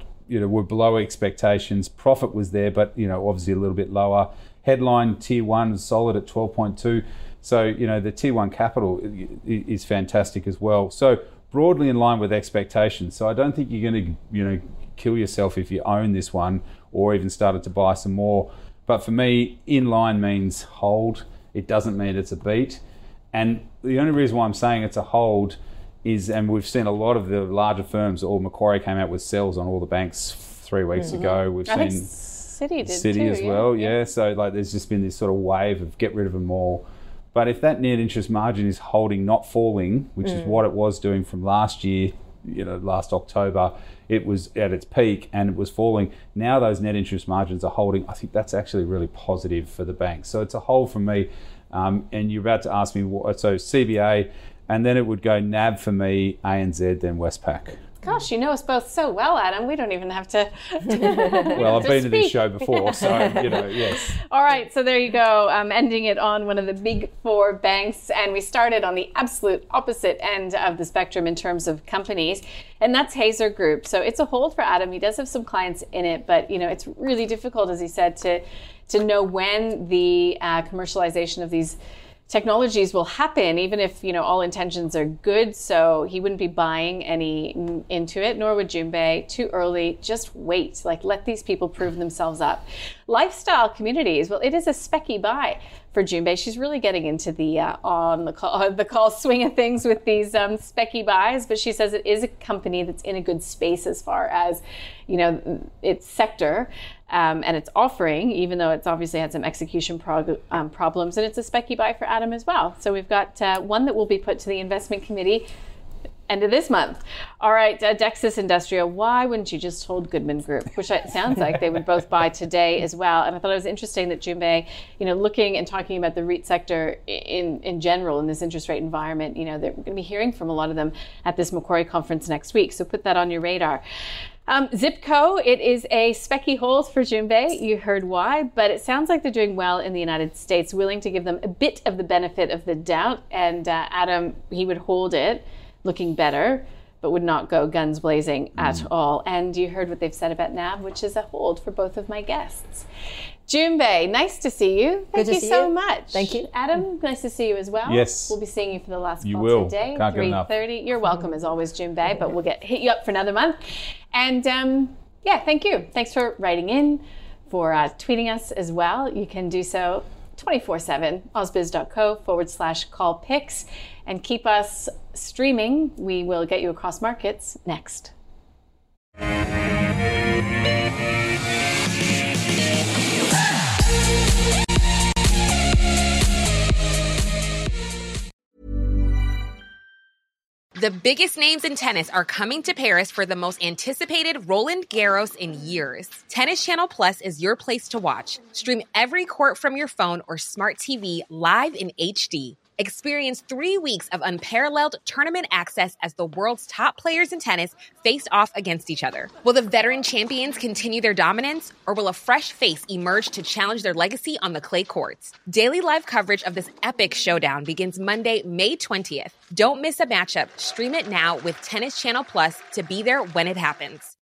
Speaker 4: below expectations. Profit was there, but obviously a little bit lower. Headline Tier 1 is solid at 12.2. So the Tier 1 capital is fantastic as well. So broadly in line with expectations. So I don't think you're going to kill yourself if you own this one or even started to buy some more. But for me, in line means hold. It doesn't mean it's a beat. And the only reason why I'm saying it's a hold is, and we've seen a lot of the larger firms, or Macquarie came out with sells on all the banks 3 weeks ago. We've seen
Speaker 2: Citi did
Speaker 4: Citi
Speaker 2: too,
Speaker 4: as well. Yeah. So there's just been this sort of wave of get rid of them all. But if that net interest margin is holding, not falling, which is what it was doing from last year, last October, it was at its peak and it was falling. Now those net interest margins are holding. I think that's actually really positive for the bank. So it's a hold for me. And you're about to ask me, so CBA, and then it would go NAB for me, ANZ, then Westpac.
Speaker 2: Gosh, you know us both so well, Adam. We don't even have to.
Speaker 4: Well, I've been to this show before, so yes.
Speaker 2: All right, so there you go. Ending it on one of the big four banks, and we started on the absolute opposite end of the spectrum in terms of companies, and that's Hazer Group. So it's a hold for Adam. He does have some clients in it, but it's really difficult, as he said, to know when the commercialization of these technologies will happen, even if, all intentions are good. So he wouldn't be buying any into it, nor would Junbei. Too early, just wait. Let these people prove themselves up. Lifestyle communities, well, it is a specky buy for Junbei. She's really getting into the on the call swing of things with these specky buys, but she says it is a company that's in a good space as far as, its sector. And its offering, even though it's obviously had some execution problems, and it's a specky buy for Adam as well. So we've got one that will be put to the investment committee end of this month. All right, Dexus Industrial, why wouldn't you just hold Goodman Group, which it sounds like they would both buy today as well. And I thought it was interesting that Junbei, looking and talking about the REIT sector in general in this interest rate environment, they're going to be hearing from a lot of them at this Macquarie conference next week. So put that on your radar. Zipco, it is a specky hold for Junbei. You heard why, but it sounds like they're doing well in the United States, willing to give them a bit of the benefit of the doubt. And Adam, he would hold it, looking better, but would not go guns blazing at all. And you heard what they've said about NAV, which is a hold for both of my guests. Junbei, nice to see you. Thank you so much.
Speaker 3: Thank you.
Speaker 2: Adam, nice to see you as well.
Speaker 4: Yes.
Speaker 2: We'll be seeing you for the last
Speaker 4: You
Speaker 2: call
Speaker 4: will.
Speaker 2: today,
Speaker 4: Can't get enough.
Speaker 2: 3:30. You're welcome as always, Junbei, but we'll hit you up for another month. And thank you. Thanks for writing in, for tweeting us as well. You can do so 24/7, ausbiz.co/callpicks, and keep us streaming. We will get you across markets next.
Speaker 5: The biggest names in tennis are coming to Paris for the most anticipated Roland Garros in years. Tennis Channel Plus is your place to watch. Stream every court from your phone or smart TV live in HD. Experience 3 weeks of unparalleled tournament access as the world's top players in tennis face off against each other. Will the veteran champions continue their dominance, or will a fresh face emerge to challenge their legacy on the clay courts? Daily live coverage of this epic showdown begins Monday, May 20th. Don't miss a matchup. Stream it now with Tennis Channel Plus to be there when it happens.